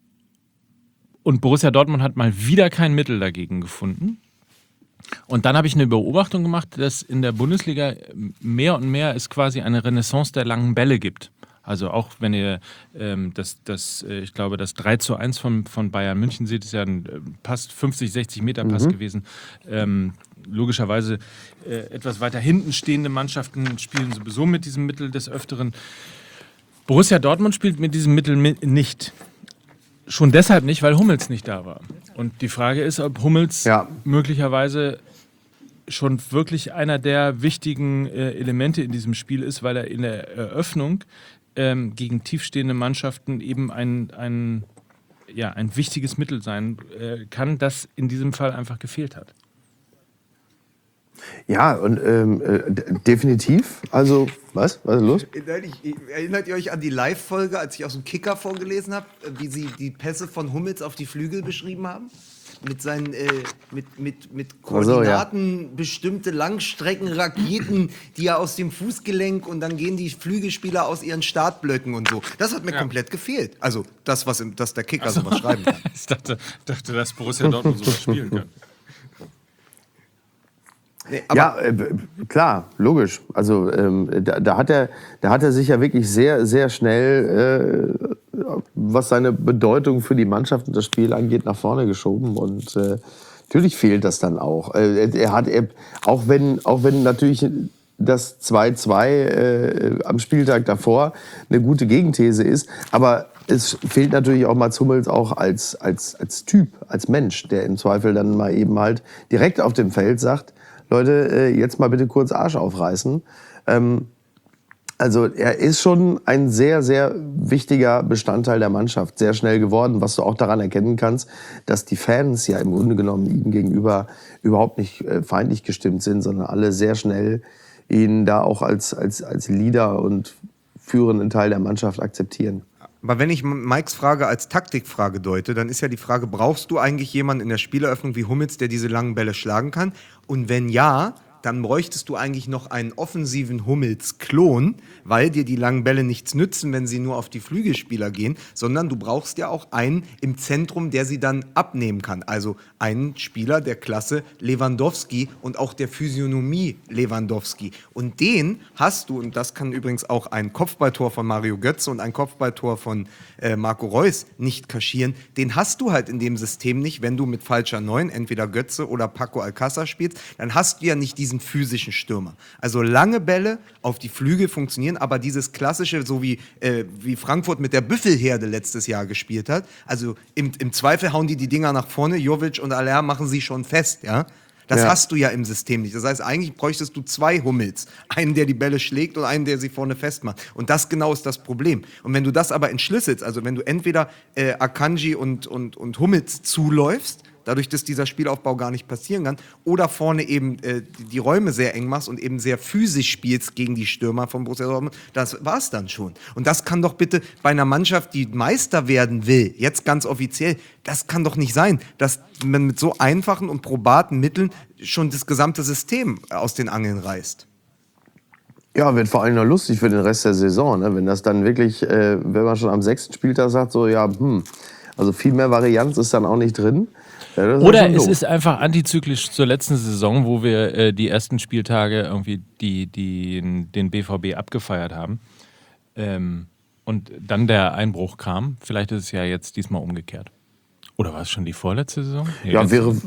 und Borussia Dortmund hat mal wieder kein Mittel dagegen gefunden. Und dann habe ich eine Beobachtung gemacht, dass in der Bundesliga mehr und mehr es quasi eine Renaissance der langen Bälle gibt. Also auch wenn ihr ähm, das, das, äh, ich glaube, das drei zu eins von, von Bayern München seht, ist ja ein äh, Pass, fünfzig, sechzig Meter Pass mhm. gewesen. Ähm, logischerweise äh, etwas weiter hinten stehende Mannschaften spielen sowieso mit diesem Mittel des Öfteren. Borussia Dortmund spielt mit diesem Mittel nicht. Schon deshalb nicht, weil Hummels nicht da war. Und die Frage ist, ob Hummels Ja. möglicherweise schon wirklich einer der wichtigen äh, Elemente in diesem Spiel ist, weil er in der Eröffnung ähm, gegen tiefstehende Mannschaften eben ein, ein, ja, ein wichtiges Mittel sein äh, kann, das in diesem Fall einfach gefehlt hat. Ja, und ähm, äh, d- definitiv. Also, was? Was ist los? Erinnert ihr euch an die Live-Folge, als ich aus dem Kicker vorgelesen habe, wie sie die Pässe von Hummels auf die Flügel beschrieben haben? Mit seinen, äh, mit, mit, mit Koordinaten, so, ja. bestimmte Langstreckenraketen, die er aus dem Fußgelenk und dann gehen die Flügelspieler aus ihren Startblöcken und so. Das hat mir ja. komplett gefehlt. Also das, was im, dass der Kicker so. sowas schreiben kann. Ich dachte, dachte, dass Borussia Dortmund sowas spielen kann. Nee, ja, äh, klar, logisch. Also ähm, da, da, hat er, da hat er sich ja wirklich sehr, sehr schnell, äh, was seine Bedeutung für die Mannschaft und das Spiel angeht, nach vorne geschoben. Und äh, natürlich fehlt das dann auch. Äh, er hat, er, auch wenn, auch wenn natürlich das zwei zwei äh, am Spieltag davor eine gute Gegenthese ist, aber es fehlt natürlich auch Mats Hummels auch als, als, als Typ, als Mensch, der im Zweifel dann mal eben halt direkt auf dem Feld sagt, Leute, jetzt mal bitte kurz Arsch aufreißen. Ähm, also er ist schon ein sehr, sehr wichtiger Bestandteil der Mannschaft, sehr schnell geworden, was du auch daran erkennen kannst, dass die Fans ja im Grunde genommen ihm gegenüber überhaupt nicht äh, feindlich gestimmt sind, sondern alle sehr schnell ihn da auch als, als, als Leader und führenden Teil der Mannschaft akzeptieren. Aber wenn ich Mikes Frage als Taktikfrage deute, dann ist ja die Frage, brauchst du eigentlich jemanden in der Spieleröffnung wie Hummels, der diese langen Bälle schlagen kann? Und wenn ja, dann bräuchtest du eigentlich noch einen offensiven Hummels-Klon, weil dir die langen Bälle nichts nützen, wenn sie nur auf die Flügelspieler gehen, sondern du brauchst ja auch einen im Zentrum, der sie dann abnehmen kann. Also einen Spieler der Klasse Lewandowski und auch der Physiognomie Lewandowski. Und den hast du, und das kann übrigens auch ein Kopfballtor von Mario Götze und ein Kopfballtor von äh, Marco Reus nicht kaschieren, den hast du halt in dem System nicht, wenn du mit falscher Neun, entweder Götze oder Paco Alcácer spielst, dann hast du ja nicht diesen physischen Stürmer. Also lange Bälle auf die Flügel funktionieren, aber dieses klassische, so wie, äh, wie Frankfurt mit der Büffelherde letztes Jahr gespielt hat, also im, im Zweifel hauen die die Dinger nach vorne, Jovic und Aller machen sie schon fest, ja. Das ja. hast du ja im System nicht. Das heißt, eigentlich bräuchtest du zwei Hummels. Einen, der die Bälle schlägt und einen, der sie vorne festmacht. Und das genau ist das Problem. Und wenn du das aber entschlüsselst, also wenn du entweder äh, Akanji und, und, und Hummels zuläufst, dadurch, dass dieser Spielaufbau gar nicht passieren kann, oder vorne eben äh, die, die Räume sehr eng machst und eben sehr physisch spielst gegen die Stürmer von Borussia Dortmund, das war's dann schon. Und das kann doch bitte bei einer Mannschaft, die Meister werden will, jetzt ganz offiziell, das kann doch nicht sein, dass man mit so einfachen und probaten Mitteln schon das gesamte System aus den Angeln reißt. Ja, wird vor allem noch lustig für den Rest der Saison, ne? Wenn das dann wirklich, äh, wenn man schon am sechsten Spieltag sagt, so ja, hm, also viel mehr Varianz ist dann auch nicht drin. Ja, oder ist es ist einfach antizyklisch zur letzten Saison, wo wir äh, die ersten Spieltage irgendwie die, die, den B V B abgefeiert haben ähm, und dann der Einbruch kam. Vielleicht ist es ja jetzt diesmal umgekehrt. Oder war es schon die vorletzte Saison? Nee, ja, wäre...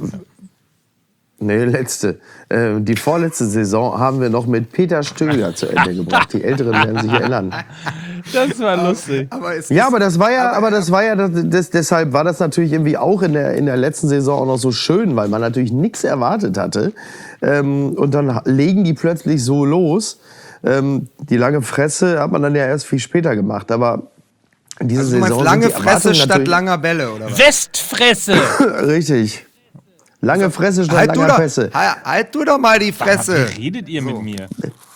Nee, letzte. Äh, die vorletzte Saison haben wir noch mit Peter Stöger zu Ende gebracht. Die Älteren werden sich erinnern. Das war lustig. Aber es ja, aber das war ja, aber, aber das war ja, das, das, deshalb war das natürlich irgendwie auch in der, in der letzten Saison auch noch so schön, weil man natürlich nichts erwartet hatte. Ähm, und dann legen die plötzlich so los. Ähm, die lange Fresse hat man dann ja erst viel später gemacht, aber diese also, du Saison lange Fresse statt langer Bälle, oder was? Westfresse! Richtig. Lange Fresse statt halt langer doch, Fresse. Halt, halt du doch mal die Fresse. Wie redet ihr so mit mir?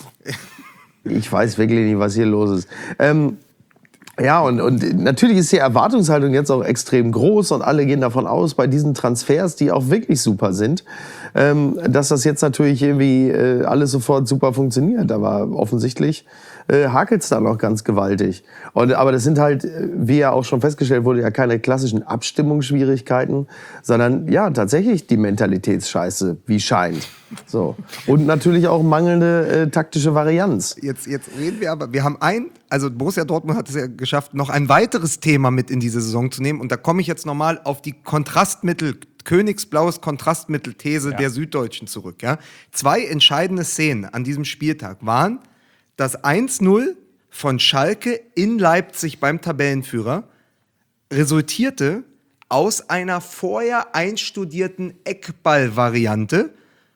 Ich weiß wirklich nicht, was hier los ist. Ähm, ja, und, und natürlich ist die Erwartungshaltung jetzt auch extrem groß und alle gehen davon aus, bei diesen Transfers, die auch wirklich super sind, ähm, dass das jetzt natürlich irgendwie äh, alles sofort super funktioniert. Aber offensichtlich äh, hakelt es da noch ganz gewaltig. Und, aber das sind halt, wie ja auch schon festgestellt wurde, ja keine klassischen Abstimmungsschwierigkeiten, sondern ja tatsächlich die Mentalitätsscheiße, wie scheint. So. Und natürlich auch mangelnde äh, taktische Varianz. Jetzt, jetzt reden wir aber, wir haben ein, also Borussia Dortmund hat es ja geschafft, noch ein weiteres Thema mit in diese Saison zu nehmen. Und da komme ich jetzt nochmal auf die Kontrastmittel, königsblaues Kontrastmittel-These ja. der Süddeutschen zurück. Ja? Zwei entscheidende Szenen an diesem Spieltag waren das eins null von Schalke in Leipzig beim Tabellenführer, resultierte aus einer vorher einstudierten Eckball-Variante.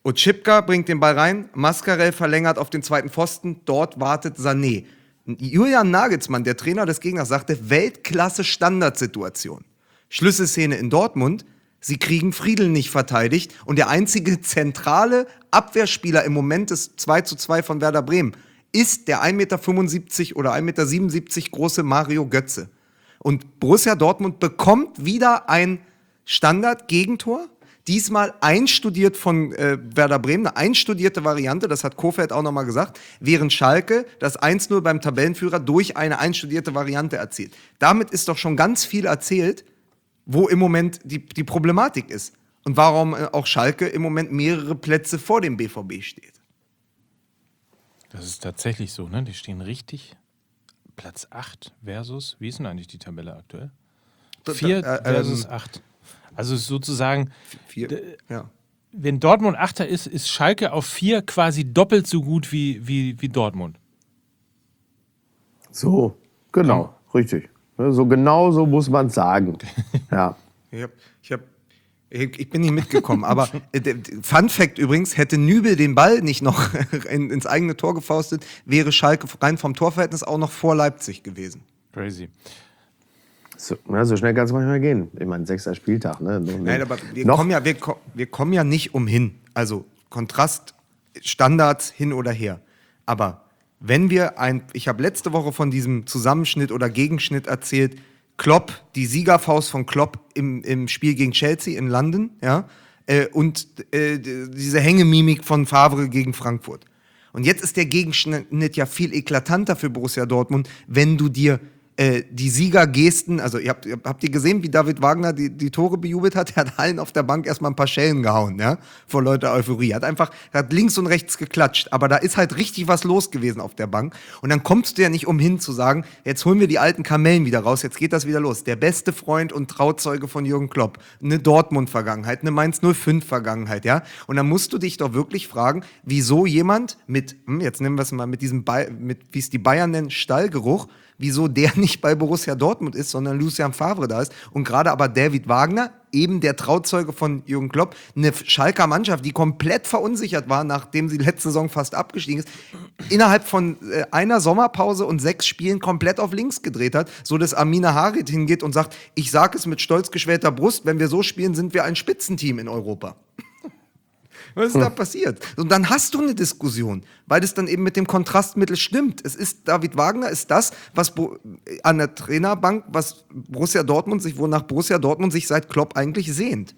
Otschipka bringt den Ball rein, Mascarell verlängert auf den zweiten Pfosten, dort wartet Sané. Julian Nagelsmann, der Trainer des Gegners, sagte, Weltklasse Standardsituation. Schlüsselszene in Dortmund, sie kriegen Friedel nicht verteidigt und der einzige zentrale Abwehrspieler im Moment des zwei zu zwei von Werder Bremen ist der ein Meter fünfundsiebzig oder ein Meter siebenundsiebzig große Mario Götze. Und Borussia Dortmund bekommt wieder ein Standard-Gegentor, diesmal einstudiert von äh, Werder Bremen, eine einstudierte Variante, das hat Kohfeldt auch nochmal gesagt, während Schalke das eins null beim Tabellenführer durch eine einstudierte Variante erzielt. Damit ist doch schon ganz viel erzählt, wo im Moment die, die Problematik ist und warum äh, auch Schalke im Moment mehrere Plätze vor dem B V B steht. Das ist tatsächlich so, ne? Die stehen richtig. Platz acht versus, wie ist denn eigentlich die Tabelle aktuell? vier äh, versus ähm, acht. Also sozusagen, Vier, d- ja. wenn Dortmund Achter ist, ist Schalke auf vier quasi doppelt so gut wie, wie, wie Dortmund. So, genau, richtig. Ne, So genau so muss man sagen. Ja. Ich, hab, ich, hab, ich ich bin nicht mitgekommen, aber äh, der- der Fun Fact übrigens, hätte Nübel den Ball nicht noch in, ins eigene Tor gefaustet, wäre Schalke rein vom Torverhältnis auch noch vor Leipzig gewesen. Crazy. So, ja, so schnell kann es manchmal gehen. Ich meine, sechster Spieltag. Ne? Noch, Nein, aber wir noch, kommen ja, wir, ko- wir kommen ja nicht umhin. Also Kontrast, Standards hin oder her. Aber wenn wir ein, ich habe letzte Woche von diesem Zusammenschnitt oder Gegenschnitt erzählt, Klopp, die Siegerfaust von Klopp im, im Spiel gegen Chelsea in London, ja, äh, und äh, diese Hängemimik von Favre gegen Frankfurt. Und jetzt ist der Gegenschnitt ja viel eklatanter für Borussia Dortmund, wenn du dir äh, die Siegergesten, also ihr habt, ihr habt ihr gesehen, wie David Wagner die, die Tore bejubelt hat? Er hat allen auf der Bank erstmal ein paar Schellen gehauen, ja, vor Leute Euphorie. Er hat einfach, er hat links und rechts geklatscht, aber da ist halt richtig was los gewesen auf der Bank. Und dann kommst du ja nicht umhin zu sagen, jetzt holen wir die alten Kamellen wieder raus, jetzt geht das wieder los. Der beste Freund und Trauzeuge von Jürgen Klopp, eine Dortmund-Vergangenheit, eine Mainz null fünf-Vergangenheit, ja. Und dann musst du dich doch wirklich fragen, wieso jemand mit, hm, jetzt nehmen wir es mal mit diesem, Bay- mit, wie es die Bayern nennen, Stallgeruch, wieso der nicht bei Borussia Dortmund ist, sondern Lucien Favre da ist. Und gerade aber David Wagner, eben der Trauzeuge von Jürgen Klopp, eine Schalker Mannschaft, die komplett verunsichert war, nachdem sie letzte Saison fast abgestiegen ist, innerhalb von äh, einer Sommerpause und sechs Spielen komplett auf links gedreht hat, so dass Amina Harit hingeht und sagt, ich sage es mit stolz geschwellter Brust, wenn wir so spielen, sind wir ein Spitzenteam in Europa. Was ist da passiert? Und dann hast du eine Diskussion, weil das dann eben mit dem Kontrastmittel stimmt. Es ist, David Wagner ist das, was Bo- an der Trainerbank, was Borussia Dortmund sich, wonach Borussia Dortmund sich seit Klopp eigentlich sehnt.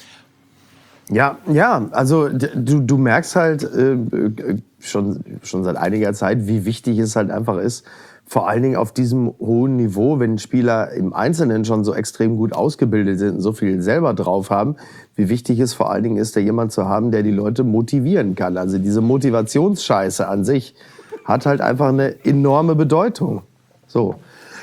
Ja, ja, also d- du, du merkst halt äh, äh, schon, schon seit einiger Zeit, wie wichtig es halt einfach ist, vor allen Dingen auf diesem hohen Niveau, wenn Spieler im Einzelnen schon so extrem gut ausgebildet sind und so viel selber drauf haben, wie wichtig es vor allen Dingen ist, da jemand zu haben, der die Leute motivieren kann. Also diese Motivationsscheiße an sich hat halt einfach eine enorme Bedeutung. So.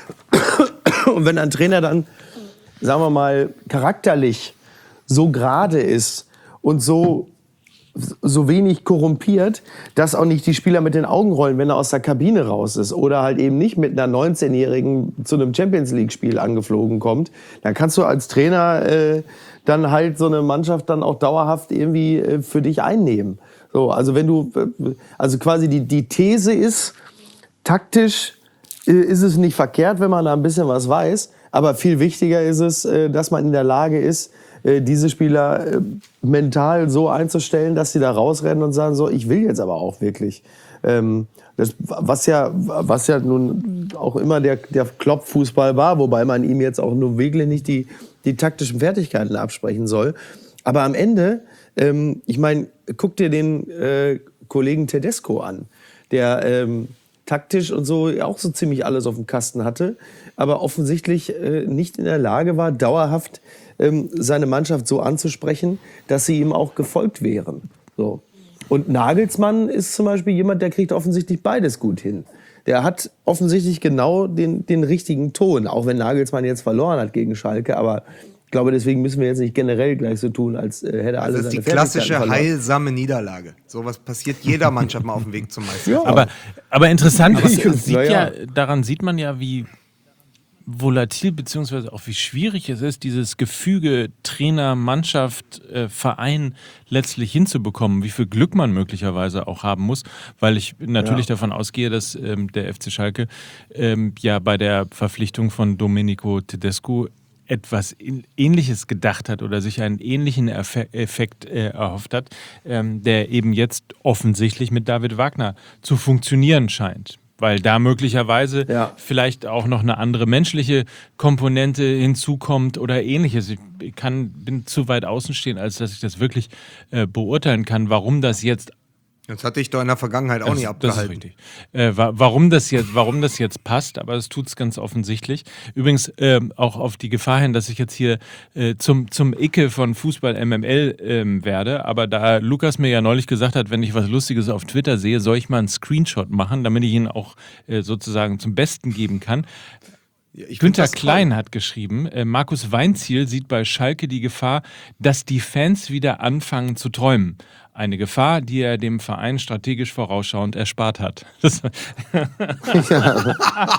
Und wenn ein Trainer dann, sagen wir mal, charakterlich so gerade ist und so, so wenig korrumpiert, dass auch nicht die Spieler mit den Augen rollen, wenn er aus der Kabine raus ist oder halt eben nicht mit einer neunzehnjährigen zu einem Champions-League-Spiel angeflogen kommt, dann kannst du als Trainer äh, dann halt so eine Mannschaft dann auch dauerhaft irgendwie äh, für dich einnehmen. So, also wenn du, äh, also quasi die, die These ist, taktisch äh, ist es nicht verkehrt, wenn man da ein bisschen was weiß, aber viel wichtiger ist es, äh, dass man in der Lage ist, äh, diese Spieler äh, mental so einzustellen, dass sie da rausrennen und sagen so, ich will jetzt aber auch wirklich. Ähm, das, was ja, was ja nun auch immer der, der Klopp-Fußball war, wobei man ihm jetzt auch nur wirklich nicht die, die taktischen Fertigkeiten absprechen soll. Aber am Ende, ähm, ich meine, guck dir den äh, Kollegen Tedesco an, der ähm, taktisch und so auch so ziemlich alles auf dem Kasten hatte, aber offensichtlich äh, nicht in der Lage war, dauerhaft ähm, seine Mannschaft so anzusprechen, dass sie ihm auch gefolgt wären. So. Und Nagelsmann ist zum Beispiel jemand, der kriegt offensichtlich beides gut hin. Der hat offensichtlich genau den, den richtigen Ton, auch wenn Nagelsmann jetzt verloren hat gegen Schalke, aber ich glaube, deswegen müssen wir jetzt nicht generell gleich so tun, als äh, hätte alle Das ist seine die klassische Fertigkeiten verloren. heilsame Niederlage. Sowas passiert jeder Mannschaft mal auf dem Weg zum Meister. Ja. Aber, aber interessant Aber ist, ich- sieht na ja. ja, daran sieht man ja, wie, volatil beziehungsweise auch wie schwierig es ist, dieses Gefüge Trainer, Mannschaft, äh, Verein letztlich hinzubekommen, wie viel Glück man möglicherweise auch haben muss, weil ich natürlich ja. davon ausgehe, dass ähm, der F C Schalke ähm, ja bei der Verpflichtung von Domenico Tedesco etwas Ähnliches gedacht hat oder sich einen ähnlichen Effekt äh, erhofft hat, ähm, der eben jetzt offensichtlich mit David Wagner zu funktionieren scheint. Weil da möglicherweise ja. vielleicht auch noch eine andere menschliche Komponente hinzukommt oder Ähnliches. Ich kann, bin zu weit außenstehend, als dass ich das wirklich äh, beurteilen kann, warum das jetzt. Das hatte ich doch in der Vergangenheit auch das, nicht abgehalten. Das ist richtig. Äh, warum, das jetzt, warum das jetzt passt, aber es tut es ganz offensichtlich. Übrigens äh, auch auf die Gefahr hin, dass ich jetzt hier äh, zum, zum Icke von Fußball M M L äh, werde. Aber da Lukas mir ja neulich gesagt hat, wenn ich was Lustiges auf Twitter sehe, soll ich mal einen Screenshot machen, damit ich ihn auch äh, sozusagen zum Besten geben kann. Ja, Günther Klein hat geschrieben, äh, Markus Weinziel sieht bei Schalke die Gefahr, dass die Fans wieder anfangen zu träumen. Eine Gefahr, die er dem Verein strategisch vorausschauend erspart hat. Das ja.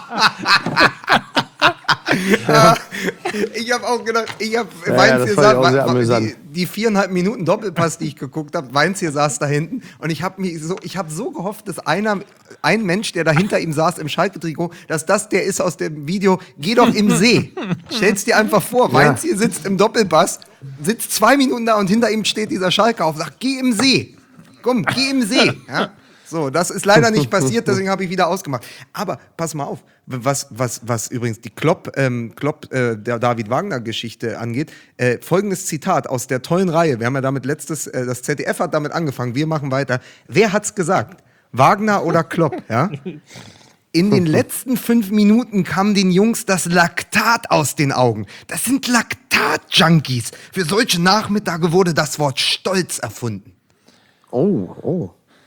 Ja, ich habe auch gedacht, ich habe ja, Weinziel ja, saß, die, die viereinhalb Minuten Doppelpass, die ich geguckt habe, Weinziel saß da hinten und ich habe mich so, ich habe so gehofft, dass einer, ein Mensch, der da hinter ihm saß im Schalke-Trikot, dass das der ist aus dem Video, geh doch im See. Stell's dir einfach vor, ja. Weinziel sitzt im Doppelpass, sitzt zwei Minuten da und hinter ihm steht dieser Schalke auf, sagt, geh im See. Komm, geh im See. Ja? So, das ist leider nicht passiert, deswegen habe ich wieder ausgemacht. Aber pass mal auf, was, was, was übrigens die Klopp, ähm, Klopp äh, der David Wagner-Geschichte angeht, äh, folgendes Zitat aus der tollen Reihe. Wir haben ja damit letztes, äh, das Z D F hat damit angefangen, wir machen weiter. Wer hat's gesagt? Wagner oder Klopp? Ja? In den letzten fünf Minuten kam den Jungs das Laktat aus den Augen. Das sind Laktat-Junkies. Für solche Nachmittage wurde das Wort Stolz erfunden. Oh, oh.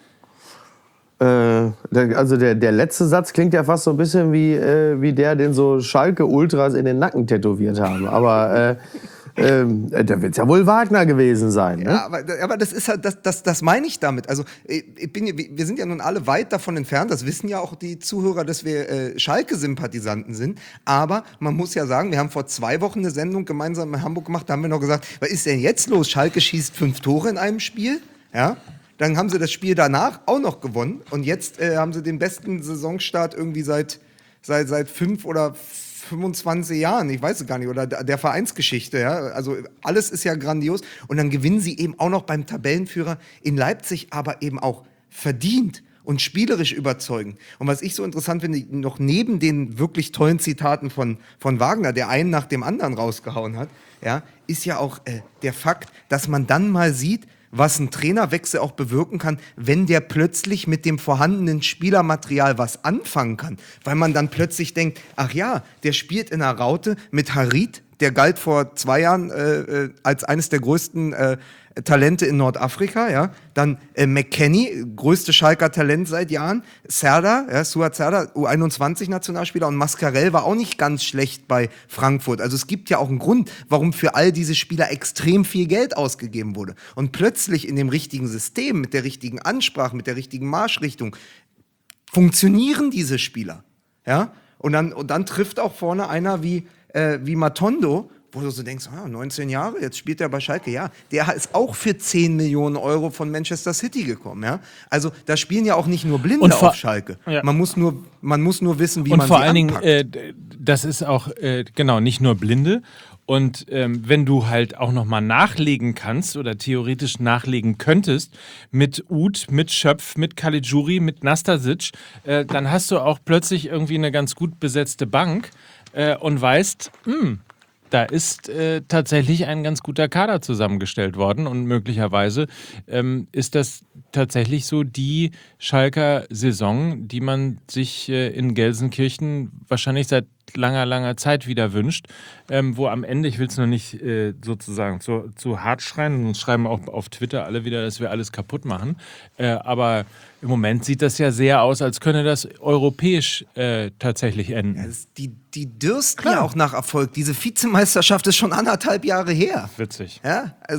Also der, der letzte Satz klingt ja fast so ein bisschen wie, äh, wie der, den so Schalke-Ultras in den Nacken tätowiert haben. Aber äh, äh, da wird es ja wohl Wagner gewesen sein. Ne? Ja, aber, aber das ist halt, das, das, das meine ich damit. Also ich bin, wir sind ja nun alle weit davon entfernt, das wissen ja auch die Zuhörer, dass wir äh, Schalke-Sympathisanten sind. Aber man muss ja sagen, wir haben vor zwei Wochen eine Sendung gemeinsam in Hamburg gemacht, da haben wir noch gesagt, was ist denn jetzt los? Schalke schießt fünf Tore in einem Spiel, ja? Dann haben sie das Spiel danach auch noch gewonnen. Und jetzt äh, haben sie den besten Saisonstart irgendwie seit, seit, seit fünf oder fünfundzwanzig Jahren. Ich weiß es gar nicht. Oder der Vereinsgeschichte. Ja? Also alles ist ja grandios. Und dann gewinnen sie eben auch noch beim Tabellenführer in Leipzig, aber eben auch verdient und spielerisch überzeugend. Und was ich so interessant finde, noch neben den wirklich tollen Zitaten von, von Wagner, der einen nach dem anderen rausgehauen hat, ja, ist ja auch äh, der Fakt, dass man dann mal sieht, was ein Trainerwechsel auch bewirken kann, wenn der plötzlich mit dem vorhandenen Spielermaterial was anfangen kann. Weil man dann plötzlich denkt, ach ja, der spielt in einer Raute mit Harit, der galt vor zwei Jahren äh, als eines der größten äh, Talente in Nordafrika, ja. Dann äh, McKennie, größte Schalker Talent seit Jahren. Serdar, ja, Suat Serdar, U einundzwanzig-Nationalspieler, und Mascarell war auch nicht ganz schlecht bei Frankfurt. Also es gibt ja auch einen Grund, warum für all diese Spieler extrem viel Geld ausgegeben wurde. Und plötzlich in dem richtigen System, mit der richtigen Ansprache, mit der richtigen Marschrichtung, funktionieren diese Spieler, ja. Und dann, und dann trifft auch vorne einer wie, äh, wie Matondo, wo du so denkst, ah, neunzehn Jahre, jetzt spielt er bei Schalke. Ja, der ist auch für zehn Millionen Euro von Manchester City gekommen. Ja? Also da spielen ja auch nicht nur Blinde vor, auf Schalke. Ja. Man muss nur, man muss nur wissen, wie und man vor sie allen anpackt. Dingen, äh, das ist auch, äh, genau, nicht nur Blinde. Und ähm, wenn du halt auch nochmal nachlegen kannst oder theoretisch nachlegen könntest mit Uth, mit Schöpf, mit Caligiuri, mit Nastasic, äh, dann hast du auch plötzlich irgendwie eine ganz gut besetzte Bank äh, und weißt, mh, da ist äh, tatsächlich ein ganz guter Kader zusammengestellt worden und möglicherweise ähm, ist das tatsächlich so die Schalker Saison, die man sich äh, in Gelsenkirchen wahrscheinlich seit langer, langer Zeit wieder wünscht, ähm, wo am Ende, ich will es noch nicht äh, sozusagen zu, zu hart schreien, und schreiben auch auf Twitter alle wieder, dass wir alles kaputt machen, äh, aber im Moment sieht das ja sehr aus, als könne das europäisch äh, tatsächlich enden. Ja, das, die, die dürsten Klar. ja auch nach Erfolg. Diese Vizemeisterschaft ist schon anderthalb Jahre her. Witzig. Ja, also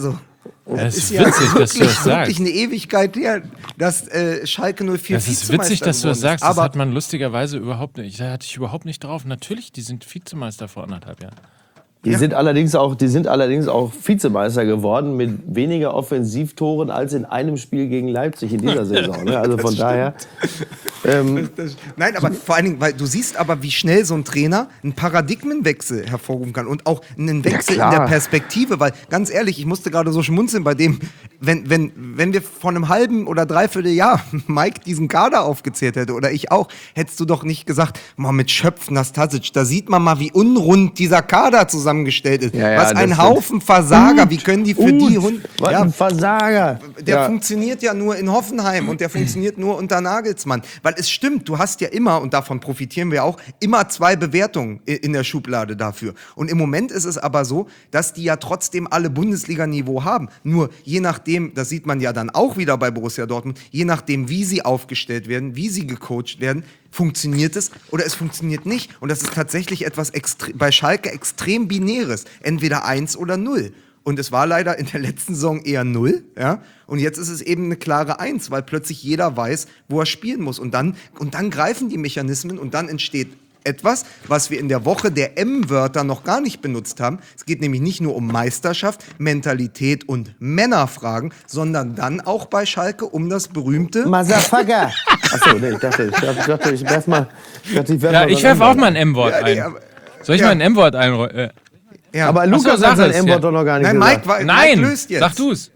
Das ist ja witzig, dass du wirklich, das sagst. wirklich eine Ewigkeit her, dass äh, Schalke null vier Das ist Vizemeister witzig, dass du das geworden ist. sagst. Das Aber hat man lustigerweise überhaupt nicht. Da hatte ich überhaupt nicht drauf. Natürlich, die sind Vizemeister vor anderthalb Jahren. Die, Ja. sind allerdings auch, die sind allerdings auch Vizemeister geworden mit weniger Offensivtoren als in einem Spiel gegen Leipzig in dieser Saison. Ne? Also von daher. Ähm, Das, nein, aber vor allen Dingen, weil du siehst aber, wie schnell so ein Trainer einen Paradigmenwechsel hervorrufen kann und auch einen Wechsel Ja, in klar. der Perspektive, weil ganz ehrlich, ich musste gerade so schmunzeln bei dem, wenn, wenn, wenn wir vor einem halben oder dreiviertel Jahr Mike diesen Kader aufgezählt hätte oder ich auch, hättest du doch nicht gesagt, mal mit Schöpf, Nastasic, da sieht man mal, wie unrund dieser Kader zusammengestellt ist. Ja, ja, Was das ein stimmt. Haufen Versager, wie können die für Gut, die Hund... was Ja, ein Versager. der Ja. funktioniert ja nur in Hoffenheim und der funktioniert nur unter Nagelsmann. Weil es stimmt, du hast ja immer, und davon profitieren wir auch, immer zwei Bewertungen i- in der Schublade dafür. Und im Moment ist es aber so, dass die ja trotzdem alle Bundesliga-Niveau haben. Nur je nachdem, das sieht man ja dann auch wieder bei Borussia Dortmund, je nachdem, wie sie aufgestellt werden, wie sie gecoacht werden, funktioniert es oder es funktioniert nicht. Und das ist tatsächlich etwas extre- bei Schalke extrem Binäres. Entweder eins oder null. Und es war leider in der letzten Saison eher null, ja. Und jetzt ist es eben eine klare Eins, weil plötzlich jeder weiß, wo er spielen muss. Und dann, und dann greifen die Mechanismen und dann entsteht etwas, was wir in der Woche der M-Wörter noch gar nicht benutzt haben. Es geht nämlich nicht nur um Meisterschaft, Mentalität und Männerfragen, sondern dann auch bei Schalke um das berühmte... Motherfucker. Achso, nee, ich dachte, ich dachte, ich, dachte, ich werf mal. Ich, dachte, ich werf Ja, mal ich so ein werfe auch M-Wort mal ein M-Wort Ja, nee, ein. aber- Soll ich ja. mal ein M-Wort einräumen? Äh, Ja. Aber Ach so, Lukas sag hat sein es, M-Wort ja. doch noch gar nicht Nein, gesagt. Mike, war, Nein, Mike löst jetzt. sag du's.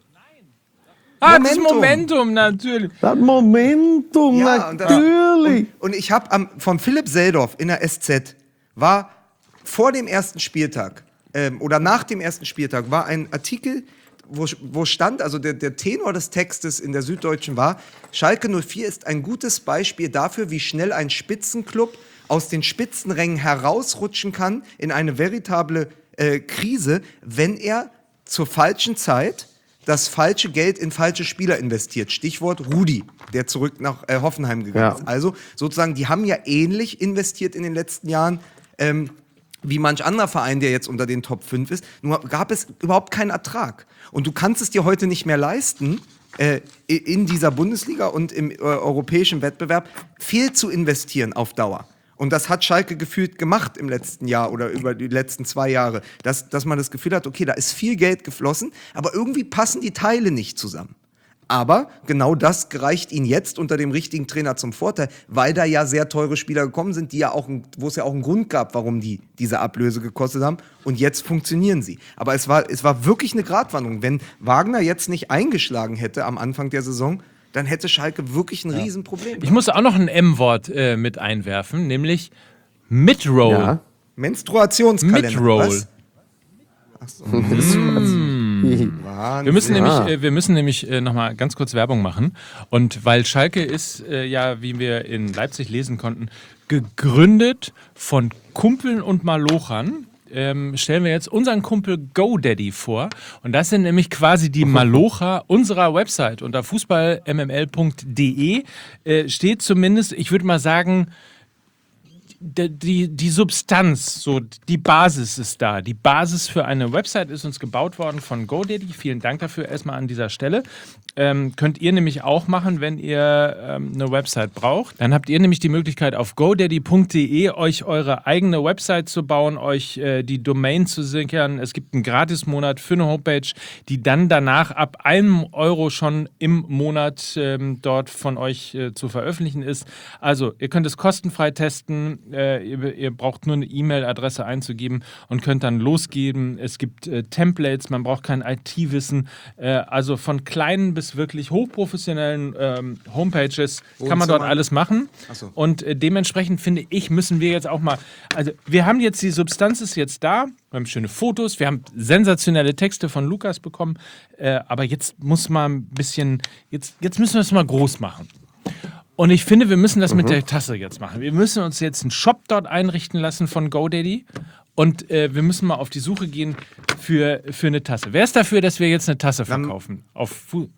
Ah, das Momentum. Momentum, natürlich. Das Momentum, Ja, und das- natürlich. Und ich habe am von Philipp Seldorf in der S Z war vor dem ersten Spieltag ähm, oder nach dem ersten Spieltag war ein Artikel, wo, wo stand, also der, der Tenor des Textes in der Süddeutschen war, Schalke null vier ist ein gutes Beispiel dafür, wie schnell ein Spitzenclub aus den Spitzenrängen herausrutschen kann in eine veritable äh, Krise, wenn er zur falschen Zeit das falsche Geld in falsche Spieler investiert. Stichwort Rudi, der zurück nach äh, Hoffenheim gegangen Ja. ist. Also sozusagen, die haben ja ähnlich investiert in den letzten Jahren ähm, wie manch anderer Verein, der jetzt unter den Top fünf ist. Nur gab es überhaupt keinen Ertrag. Und du kannst es dir heute nicht mehr leisten, äh, in dieser Bundesliga und im äh, europäischen Wettbewerb viel zu investieren auf Dauer. Und das hat Schalke gefühlt gemacht im letzten Jahr oder über die letzten zwei Jahre, dass, dass man das Gefühl hat, okay, da ist viel Geld geflossen, aber irgendwie passen die Teile nicht zusammen. Aber genau das gereicht ihnen jetzt unter dem richtigen Trainer zum Vorteil, weil da ja sehr teure Spieler gekommen sind, die ja auch, ein- wo es ja auch einen Grund gab, warum die diese Ablöse gekostet haben. Und jetzt funktionieren sie. Aber es war, es war wirklich eine Gratwanderung. Wenn Wagner jetzt nicht eingeschlagen hätte am Anfang der Saison, dann hätte Schalke wirklich ein Riesenproblem. Ich muss auch noch ein M-Wort äh, mit einwerfen, nämlich Midroll. Ja. Menstruationskalender. Midroll. Was? Ach so. Wir müssen nämlich, äh, wir müssen nämlich äh, nochmal ganz kurz Werbung machen. Und weil Schalke ist äh, ja, wie wir in Leipzig lesen konnten, gegründet von Kumpeln und Malochern. Ähm, stellen wir jetzt unseren Kumpel GoDaddy vor. Und das sind nämlich quasi die Malocher unserer Website. Unter fußball m m l punkt d e äh, steht zumindest, ich würde mal sagen, die, die, die Substanz, so die Basis ist da. Die Basis für eine Website ist uns gebaut worden von GoDaddy. Vielen Dank dafür erstmal an dieser Stelle. Ähm, könnt ihr nämlich auch machen, wenn ihr ähm, eine Website braucht. Dann habt ihr nämlich die Möglichkeit, auf godaddy punkt d e euch eure eigene Website zu bauen, euch äh, die Domain zu sichern. Es gibt einen Gratismonat für eine Homepage, die dann danach ab einem Euro schon im Monat ähm, dort von euch äh, zu veröffentlichen ist. Also, ihr könnt es kostenfrei testen. Äh, ihr, ihr braucht nur eine E-Mail-Adresse einzugeben und könnt dann losgeben. Es gibt äh, Templates, man braucht kein I T-Wissen. Äh, also von kleinen bis wirklich hochprofessionellen ähm, Homepages kann man dort alles machen. Ach so. Und äh, dementsprechend finde ich, müssen wir jetzt auch mal, also wir haben jetzt, die Substanz ist jetzt da, wir haben schöne Fotos, wir haben sensationelle Texte von Lukas bekommen, äh, aber jetzt muss man ein bisschen, jetzt, jetzt müssen wir es mal groß machen. Und ich finde, wir müssen das mit der Tasse jetzt machen. Wir müssen uns jetzt einen Shop dort einrichten lassen von GoDaddy und äh, wir müssen mal auf die Suche gehen für, für eine Tasse. Wer ist dafür, dass wir jetzt eine Tasse verkaufen? Auf Fu-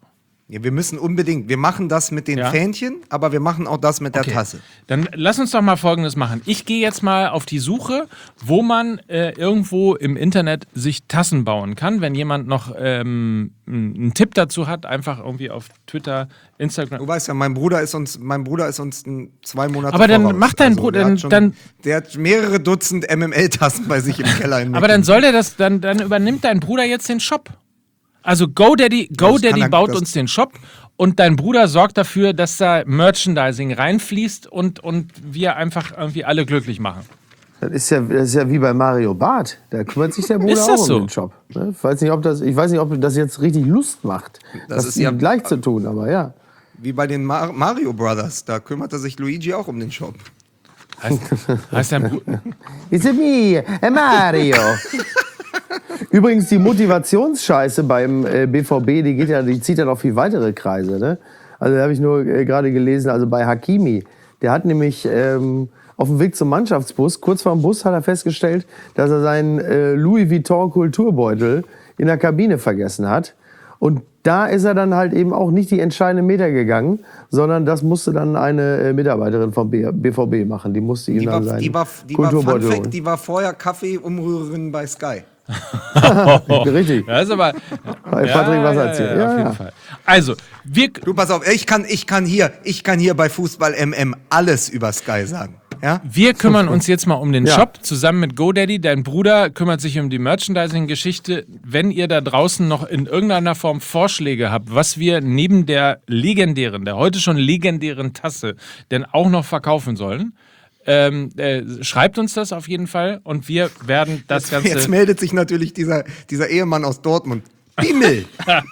Ja, wir müssen unbedingt, wir machen das mit den Ja. Fähnchen, aber wir machen auch das mit der Okay. Tasse. Dann lass uns doch mal Folgendes machen. Ich gehe jetzt mal auf die Suche, wo man äh, irgendwo im Internet sich Tassen bauen kann. Wenn jemand noch ähm, einen Tipp dazu hat, einfach irgendwie auf Twitter, Instagram. Du weißt ja, mein Bruder ist uns, mein Bruder ist uns ein, zwei Monate Aber dann voraus. macht dein Also, Bruder- der dann- hat schon, dann- Der hat mehrere Dutzend M M L-Tassen bei sich im Keller. In Aber dann soll der das, dann, dann übernimmt dein Bruder jetzt den Shop. Also GoDaddy, GoDaddy kann er- baut das- uns den Shop und dein Bruder sorgt dafür, dass da Merchandising reinfließt und, und wir einfach irgendwie alle glücklich machen. Das ist, ja, das ist ja wie bei Mario Barth. Da kümmert sich der Bruder Ist das auch um so? den Job. Ne? Ich, weiß nicht, ob das, ich weiß nicht, ob das jetzt richtig Lust macht, Das das, ist ihm ja- gleich zu tun, aber ja. Wie bei den Mar Mario Brothers, da kümmerte sich Luigi auch um den Shop. Heißt, heißt dein Bruder. It's me, eh, Mario. Übrigens, die Motivationsscheiße beim äh, B V B, die, geht ja, die zieht ja noch viel weitere Kreise. Ne? Also da habe ich nur äh, gerade gelesen, also bei Hakimi, der hat nämlich ähm, auf dem Weg zum Mannschaftsbus, kurz vor dem Bus hat er festgestellt, dass er seinen äh, Louis Vuitton Kulturbeutel in der Kabine vergessen hat. Und da ist er dann halt eben auch nicht die entscheidenden Meter gegangen, sondern das musste dann eine äh, Mitarbeiterin vom B V B machen. Die musste ihm Die war, dann seinen die war, die war, Fun Kulturbeutel Fact, holen. die war vorher Kaffeeumrührerin bei Sky. Richtig. Das ist aber. Bei Patrick Wasserzieher. Ja, ja, Ja, auf jeden ja. Fall. Also, wir. Du, pass auf, ich kann, ich kann hier, ich kann hier bei Fußball M M alles über Sky sagen. Ja? Wir kümmern uns jetzt mal um den Ja. Shop zusammen mit GoDaddy. Dein Bruder kümmert sich um die Merchandising-Geschichte. Wenn ihr da draußen noch in irgendeiner Form Vorschläge habt, was wir neben der legendären, der heute schon legendären Tasse denn auch noch verkaufen sollen, ähm, äh, schreibt uns das auf jeden Fall und wir werden das Ganze. Jetzt meldet sich natürlich dieser, dieser Ehemann aus Dortmund. Bimmel!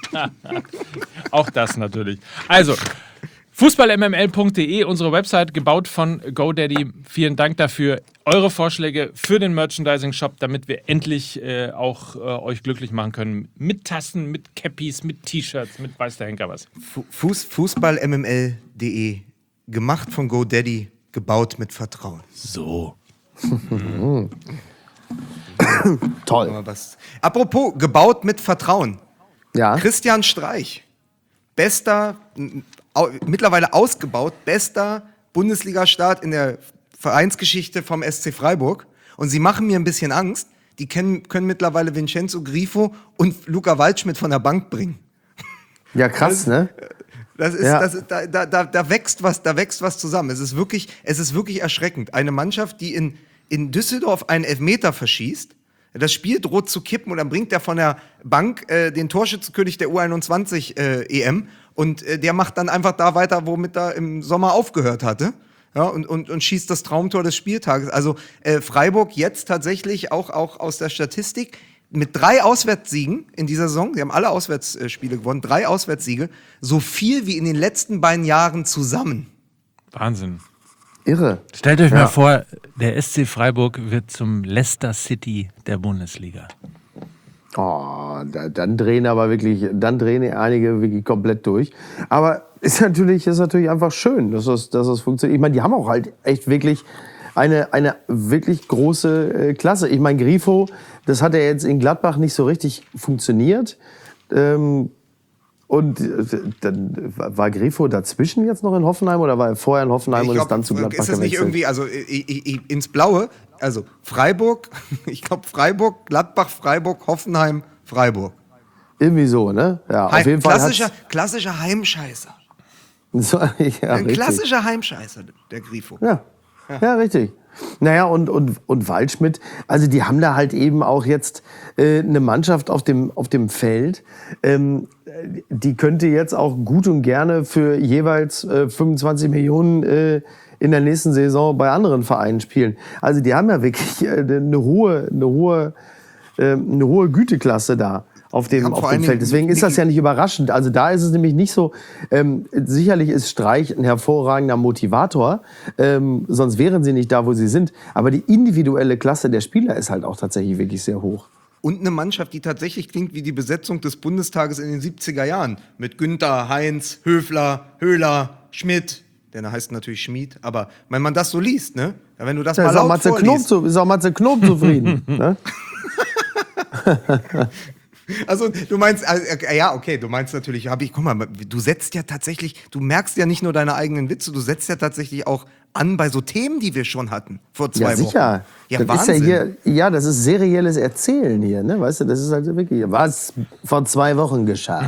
Auch das natürlich. Also, fußball m m l punkt d e, unsere Website, gebaut von GoDaddy. Vielen Dank dafür. Eure Vorschläge für den Merchandising-Shop, damit wir endlich äh, auch äh, euch glücklich machen können. Mit Tassen, mit Cappies, mit T-Shirts, mit weiß der Henker was. Fuß, Fußball M M L punkt d e. Gemacht von GoDaddy, gebaut mit Vertrauen. So. Toll. Aber was, apropos, gebaut mit Vertrauen. Ja. Christian Streich, bester, m, au, mittlerweile ausgebaut, bester Bundesliga-Start in der Vereinsgeschichte vom S C Freiburg. Und sie machen mir ein bisschen Angst. Die können, können mittlerweile Vincenzo Grifo und Luca Waldschmidt von der Bank bringen. Ja, krass, ne? Das ist, Ja. das ist, da, da, da, da wächst was, da wächst was zusammen. Es ist wirklich, es ist wirklich erschreckend. Eine Mannschaft, die in, in Düsseldorf einen Elfmeter verschießt, das Spiel droht zu kippen und dann bringt er von der Bank äh, den Torschützenkönig der U einundzwanzig äh, E M und äh, der macht dann einfach da weiter, womit er im Sommer aufgehört hatte. Ja, und, und, und schießt das Traumtor des Spieltages. Also äh, Freiburg jetzt tatsächlich auch, auch aus der Statistik mit drei Auswärtssiegen in dieser Saison, sie haben alle Auswärtsspiele gewonnen, drei Auswärtssiege, so viel wie in den letzten beiden Jahren zusammen. Wahnsinn. Irre. Stellt euch Ja. mal vor, der S C Freiburg wird zum Leicester City der Bundesliga. Oh, da, dann drehen aber wirklich, dann drehen einige wirklich komplett durch. Aber ist natürlich, ist natürlich einfach schön, dass das, dass das funktioniert. Ich meine, die haben auch halt echt wirklich eine, eine wirklich große äh, Klasse. Ich meine, Grifo, das hat ja jetzt in Gladbach nicht so richtig funktioniert. Ähm, und äh, dann war Grifo dazwischen jetzt noch in Hoffenheim oder war er vorher in Hoffenheim Ich und glaub, ist dann zu Gladbach ist das nicht gewechselt? irgendwie, also i- i- i- ins Blaue, also Freiburg, ich glaube Freiburg, Gladbach, Freiburg, Hoffenheim, Freiburg. Irgendwie so, ne? Ja, auf Heim, jeden Fall. klassischer, hat's- klassischer Heimscheißer. So, ja, Ein richtig. klassischer Heimscheißer, der Grifo. Ja, ja, richtig. Naja, und, und, und Waldschmidt, also die haben da halt eben auch jetzt äh, eine Mannschaft auf dem, auf dem Feld, ähm, die könnte jetzt auch gut und gerne für jeweils äh, fünfundzwanzig Millionen äh, in der nächsten Saison bei anderen Vereinen spielen. Also die haben ja wirklich äh, eine hohe, eine hohe, äh, eine hohe Güteklasse da auf dem, haben auf vor dem allen Feld. Dingen Deswegen ist das Niki- ja nicht überraschend. Also da ist es nämlich nicht so, ähm, sicherlich ist Streich ein hervorragender Motivator, ähm, sonst wären sie nicht da, wo sie sind. Aber die individuelle Klasse der Spieler ist halt auch tatsächlich wirklich sehr hoch. Und eine Mannschaft, die tatsächlich klingt wie die Besetzung des Bundestages in den siebziger Jahren. Mit Günther, Heinz, Höfler, Höhler, Schmidt. Der heißt natürlich Schmied, aber wenn man das so liest, ne? Ja, wenn du das Da mal ist auch laut Matze Knob, vorliest. zu, ist auch Matze Knob zufrieden. Ne? Also du meinst, äh, ja, okay, du meinst natürlich, habe ich, guck mal, du setzt ja tatsächlich, du merkst ja nicht nur deine eigenen Witze, du setzt ja tatsächlich auch an bei so Themen, die wir schon hatten vor zwei Ja, sicher. Wochen. Ja, das Wahnsinn. ist ja, hier, ja, das ist serielles Erzählen hier, ne? Weißt du, das ist halt wirklich, was vor zwei Wochen geschah.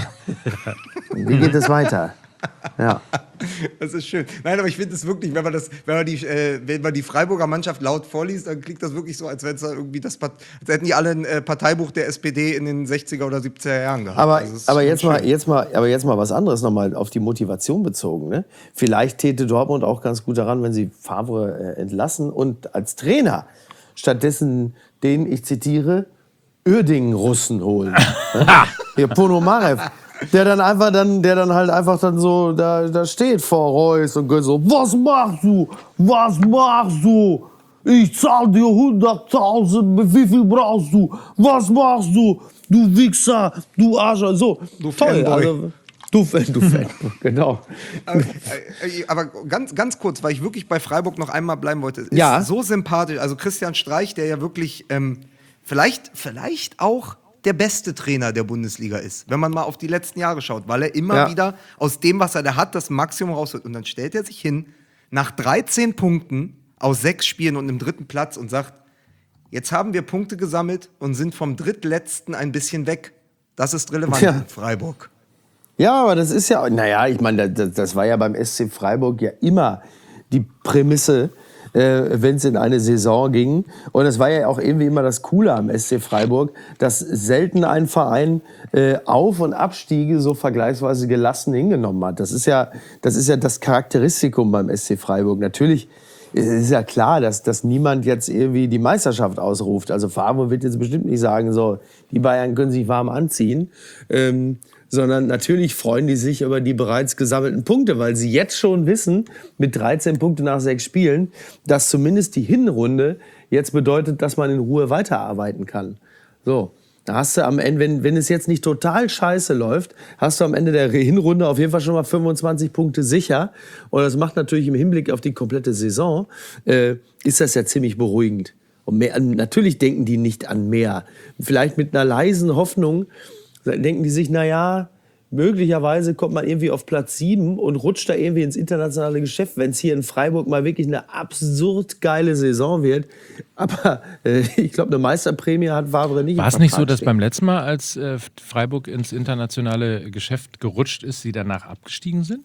Wie geht es weiter? Ja. Das ist schön. Nein, aber ich finde es wirklich, wenn man das, wenn man die, äh, wenn man die Freiburger Mannschaft laut vorliest, dann klingt das wirklich so, als wenn es da irgendwie das, als hätten die alle ein äh, Parteibuch der S P D in den sechziger oder siebziger Jahren gehabt. Aber, also aber, jetzt mal, jetzt mal, aber jetzt mal was anderes nochmal auf die Motivation bezogen. Ne? Vielleicht täte Dortmund auch ganz gut daran, wenn sie Favre äh, entlassen und als Trainer stattdessen den, ich zitiere, Uerdingen-Russen holen. Ne? Hier, Ponomarev. Der dann einfach dann, der dann halt einfach dann so da, da steht vor Reus und geht so, was machst du? Was machst du? Ich zahl dir hunderttausend, wie viel brauchst du? Was machst du? Du Wichser, du Arsch, so. Du toll, Fanboy. also, du Fan, du Fan, genau. Aber, äh, aber ganz, ganz kurz, weil ich wirklich bei Freiburg noch einmal bleiben wollte. Ist Ja. so sympathisch. Also Christian Streich, der ja wirklich ähm, vielleicht, vielleicht auch der beste Trainer der Bundesliga ist, wenn man mal auf die letzten Jahre schaut, weil er immer Ja. wieder aus dem, was er da hat, das Maximum rausholt. Und dann stellt er sich hin, nach dreizehn Punkten aus sechs Spielen und einem dritten Platz und sagt, jetzt haben wir Punkte gesammelt und sind vom drittletzten ein bisschen weg. Das ist relevant Ja. in Freiburg. Ja, aber das ist ja, naja, ich meine, das, das war ja beim S C Freiburg ja immer die Prämisse, äh, wenn es in eine Saison ging. Und es war ja auch irgendwie immer das Coole am S C Freiburg, dass selten ein Verein äh, Auf- und Abstiege so vergleichsweise gelassen hingenommen hat. Das ist ja das, ist ja das Charakteristikum beim S C Freiburg. Natürlich es ist ja klar, dass, dass niemand jetzt irgendwie die Meisterschaft ausruft. Also Favre wird jetzt bestimmt nicht sagen, so, die Bayern können sich warm anziehen. Ähm, sondern natürlich freuen die sich über die bereits gesammelten Punkte, weil sie jetzt schon wissen, mit dreizehn Punkten nach sechs Spielen, dass zumindest die Hinrunde jetzt bedeutet, dass man in Ruhe weiterarbeiten kann. So, da hast du am Ende, wenn, wenn es jetzt nicht total scheiße läuft, hast du am Ende der Hinrunde auf jeden Fall schon mal fünfundzwanzig Punkte sicher. Und das macht natürlich im Hinblick auf die komplette Saison, äh, ist das ja ziemlich beruhigend. Und mehr, natürlich denken die nicht an mehr. Vielleicht mit einer leisen Hoffnung, denken die sich, naja, möglicherweise kommt man irgendwie auf Platz sieben und rutscht da irgendwie ins internationale Geschäft, wenn es hier in Freiburg mal wirklich eine absurd geile Saison wird. Aber äh, ich glaube, eine Meisterprämie hat Favre nicht. War es nicht so, dass beim letzten Mal, als äh, Freiburg ins internationale Geschäft gerutscht ist, sie danach abgestiegen sind?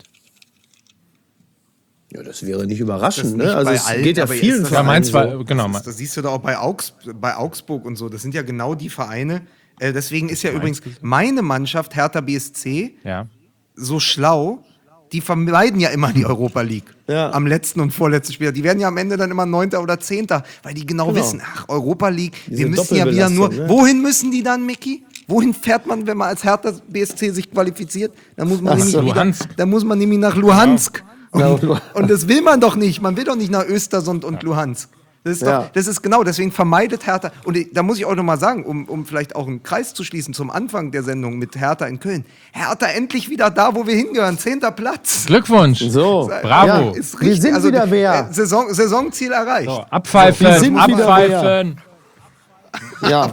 Ja, das wäre nicht überraschend. Das nicht Ne? Also bei es allen, geht ja aber vielen ist das- Ja, Vereinen meins so. war, genau. Das, das siehst du da auch bei, Augs, bei Augsburg und so. Das sind ja genau die Vereine. Äh, deswegen ist ja übrigens meine Mannschaft, Hertha B S C, Ja. so schlau. Die vermeiden ja immer die Europa League Ja. am letzten und vorletzten Spiel. Die werden ja am Ende dann immer Neunter oder Zehnter, weil die genau, Genau. wissen, ach, Europa League, Diese wir müssen ja wieder nur. Doppelbelastung, ne? Wohin müssen die dann, Micky? Wohin fährt man, wenn man als Hertha B S C sich qualifiziert? Dann muss man, Ach nämlich, so. wieder, Luhansk. dann muss man nämlich nach Luhansk. Genau. Und, und das will man doch nicht. Man will doch nicht nach Östersund und Luhansk. Das ist, doch, Ja. das ist genau, deswegen vermeidet Hertha. Und da muss ich auch noch mal sagen, um, um vielleicht auch einen Kreis zu schließen zum Anfang der Sendung mit Hertha in Köln. Hertha endlich wieder da, wo wir hingehören. Zehnter Platz. Glückwunsch. So, Bravo. Ja, Ist wir sind also, wieder wer. äh, Saison, Saisonziel erreicht. So, abpfeifen, Wir sind wieder abpfeifen. Ja.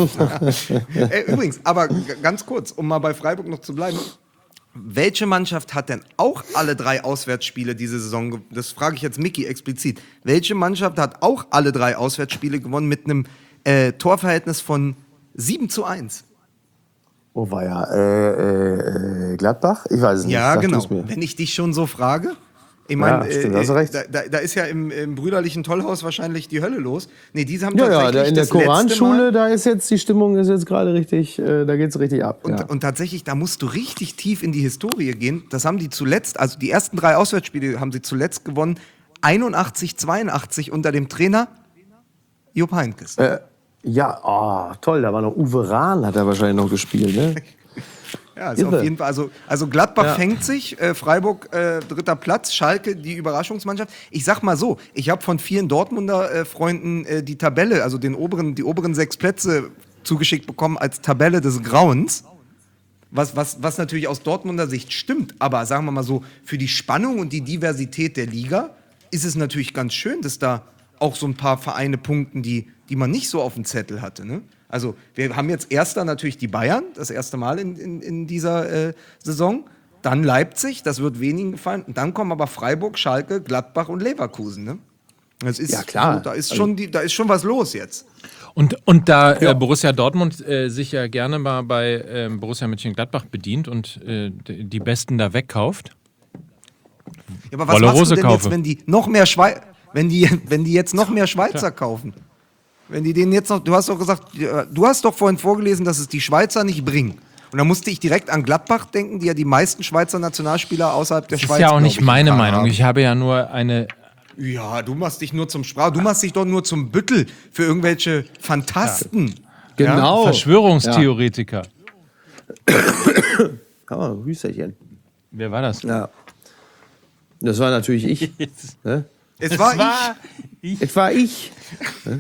äh, übrigens, aber g- ganz kurz, um mal bei Freiburg noch zu bleiben. Welche Mannschaft hat denn auch alle drei Auswärtsspiele diese Saison, ge- das frage ich jetzt Micky explizit, welche Mannschaft hat auch alle drei Auswärtsspiele gewonnen mit einem äh, Torverhältnis von sieben zu eins? Wo war ja? Äh, äh, Gladbach? Ich weiß es nicht. Ja, Sag genau. du's mir. Wenn ich dich schon so frage. Ich Ja, meine, stimmt, äh, hast du recht. da, da, da ist ja im, im brüderlichen Tollhaus wahrscheinlich die Hölle los. Nee, diese haben Ja, ja, tatsächlich da in der das letzte Mal- Koranschule, da ist jetzt die Stimmung ist jetzt gerade richtig, äh, da geht's richtig ab. Und, ja. und tatsächlich, da musst du richtig tief in die Historie gehen. Das haben die zuletzt, also die ersten drei Auswärtsspiele haben sie zuletzt gewonnen. einundachtzig, zweiundachtzig unter dem Trainer Jupp Heynckes. Äh, ja, oh, toll, da war noch Uwe Rahn, hat er wahrscheinlich noch gespielt, ne? Ja, ist irre. auf jeden Fall. Also, also Gladbach Ja. fängt sich, äh, Freiburg äh, dritter Platz, Schalke die Überraschungsmannschaft. Ich sag mal so, ich habe von vielen Dortmunder äh, Freunden äh, die Tabelle, also den oberen, die oberen sechs Plätze zugeschickt bekommen als Tabelle des Grauens. Was, was, was natürlich aus Dortmunder Sicht stimmt, aber sagen wir mal so, für die Spannung und die Diversität der Liga ist es natürlich ganz schön, dass da auch so ein paar Vereine punkten, die, die man nicht so auf dem Zettel hatte. Ne? Also wir haben jetzt erster natürlich die Bayern, das erste Mal in, in, in dieser äh, Saison. Dann Leipzig, das wird wenigen gefallen. Und dann kommen aber Freiburg, Schalke, Gladbach und Leverkusen. Ne? Das ist, Ja, klar. So, da, ist schon die, da ist schon was los jetzt. Und, und da ja. äh, Borussia Dortmund äh, sich ja gerne mal bei äh, Borussia Mönchengladbach bedient und äh, die Besten da wegkauft. Ja, aber was Wolle machst Rose du denn kaufe. jetzt, wenn die noch mehr Schwei wenn die, wenn die jetzt noch mehr Schweizer Klar. kaufen? Wenn die den jetzt noch, du hast doch gesagt, du hast doch vorhin vorgelesen, dass es die Schweizer nicht bringen. Und da musste ich direkt an Gladbach denken, die ja die meisten Schweizer Nationalspieler außerhalb der Das Schweiz ist ja auch glaub nicht ich, meine getan Meinung. haben. Ich habe ja nur eine. Ja, du machst dich nur zum Sprach, du machst dich doch nur zum Büttel für irgendwelche Fantasten. Ja? Genau. Verschwörungstheoretiker. Oh, Hüsterchen. Wer war das? Ja. Das war natürlich ich. Ne? Es war, ich. Es war ich. Ne?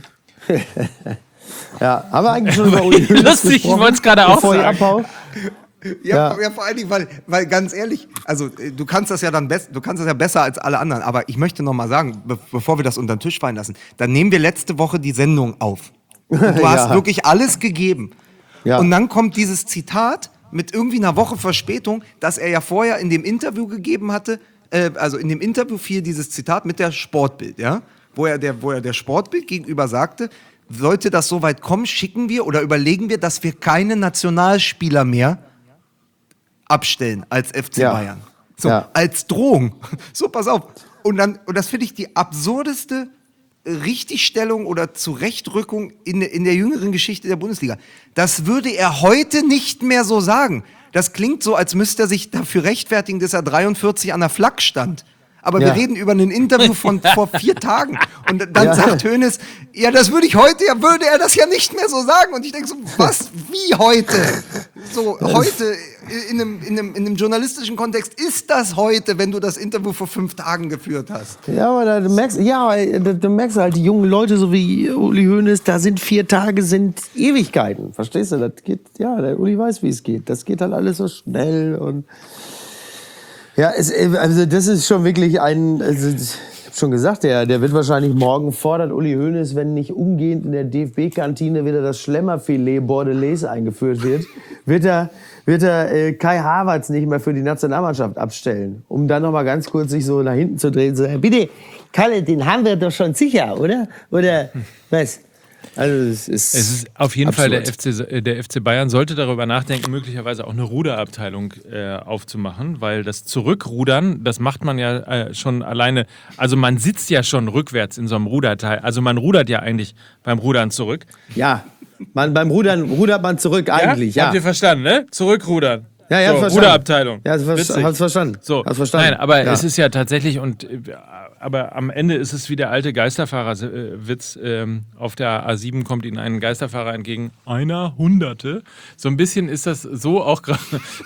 Ja, haben wir eigentlich schon über Uli Hoeneß Lustig, ich gesprochen, wollte es gerade auch bevor ich sagen. abhau? ich. Ja, Ja. ja, vor allen Dingen, weil, weil ganz ehrlich, also äh, du kannst das ja dann best, du kannst das ja besser als alle anderen, aber ich möchte noch mal sagen, be bevor wir das unter den Tisch fallen lassen, dann nehmen wir letzte Woche die Sendung auf. Und du Ja. hast wirklich alles gegeben. Ja. Und dann kommt dieses Zitat mit irgendwie einer Woche Verspätung, das er ja vorher in dem Interview gegeben hatte. Äh, also in dem Interview fiel dieses Zitat mit der Sportbild, ja, wo er der, wo er der Sportbild gegenüber sagte, sollte das so weit kommen, schicken wir oder überlegen wir, dass wir keine Nationalspieler mehr abstellen als F C Ja. Bayern. So, Ja. als Drohung. So, pass auf. Und dann, und das finde ich die absurdeste Richtigstellung oder Zurechtrückung in, in der jüngeren Geschichte der Bundesliga. Das würde er heute nicht mehr so sagen. Das klingt so, als müsste er sich dafür rechtfertigen, dass er dreiundvierzig an der Flak stand. Aber Ja. wir reden über ein Interview von vor vier Tagen. Und dann Ja. sagt Hoeneß, ja, das würde ich heute, ja, würde er das ja nicht mehr so sagen. Und ich denke so, was, wie heute? So, heute, in einem, in, einem, in einem journalistischen Kontext, ist das heute, wenn du das Interview vor fünf Tagen geführt hast? Ja, aber da, du merkst, ja, aber da, du merkst halt, die jungen Leute, so wie Uli Hoeneß, da sind vier Tage, sind Ewigkeiten. Verstehst du? Das geht, ja, der Uli weiß, wie es geht. Das geht halt alles so schnell und ja, es, also das ist schon wirklich ein, also ich habe schon gesagt, der, der wird wahrscheinlich morgen fordert Uli Hoeneß, wenn nicht umgehend in der D F B-Kantine wieder das Schlemmerfilet Bordelaise eingeführt wird, wird er, wird er äh, Kai Havertz nicht mehr für die Nationalmannschaft abstellen, um dann noch mal ganz kurz sich so nach hinten zu drehen und zu sagen, bitte, Kalle, den haben wir doch schon sicher, oder? Oder was? Also es ist, Es ist auf jeden Fall der absurd. F C, äh, der F C Bayern sollte darüber nachdenken, möglicherweise auch eine Ruderabteilung äh, aufzumachen, weil das Zurückrudern, das macht man ja äh, schon alleine, also man sitzt ja schon rückwärts in so einem Ruderteil, also man rudert ja eigentlich beim Rudern zurück. Ja, man, beim Rudern rudert man zurück eigentlich, ja. Habt ihr verstanden, ne? Zurückrudern. Ja, ja, so, hab's verstanden. Ruderabteilung. Ja, hab's Witzig. hab's verstanden. So, Hab's verstanden. nein, aber Ja. es ist ja tatsächlich und äh, aber am Ende ist es wie der alte Geisterfahrerwitz. Ähm, auf der A sieben kommt Ihnen ein Geisterfahrer entgegen, einer Hunderte. So ein bisschen ist das so auch gerade.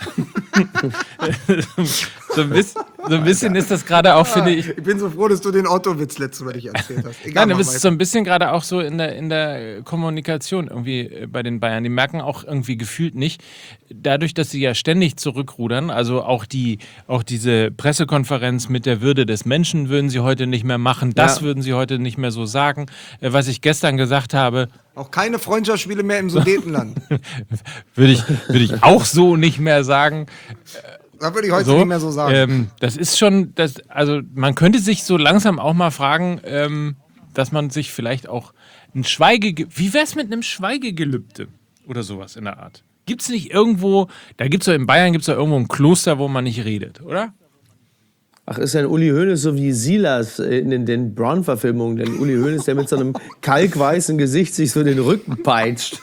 so, ein bisschen, so ein bisschen ist das gerade auch, finde ich. Ich bin so froh, dass du den Otto-Witz letztes Mal nicht erzählt hast. Egal, Nein, mach aber es ist weiter. so ein bisschen gerade auch so in der, in der Kommunikation irgendwie äh, bei den Bayern. Die merken auch irgendwie gefühlt nicht, dadurch, dass sie ja ständig zurückrudern, also auch, die, auch diese Pressekonferenz mit der Würde des Menschen würden sie heute nicht mehr machen, das Ja. würden sie heute nicht mehr so sagen. Äh, was ich gestern gesagt habe, Auch keine Freundschaftsspiele mehr im Sudetenland. würde ich, würde ich auch so nicht mehr sagen. Das würde ich heute So, nicht mehr so sagen. ähm, das ist schon, das, also man könnte sich so langsam auch mal fragen, ähm, dass man sich vielleicht auch ein Schweige, wie wär's mit einem Schweigegelübde oder sowas in der Art? Gibt's nicht irgendwo, da gibt's doch in Bayern gibt's doch irgendwo ein Kloster, wo man nicht redet, oder? Ach, ist denn Uli Hoeneß so wie Silas in den, den Brown-Verfilmungen? Denn Uli Hoeneß, der mit so einem kalkweißen Gesicht sich so den Rücken peitscht.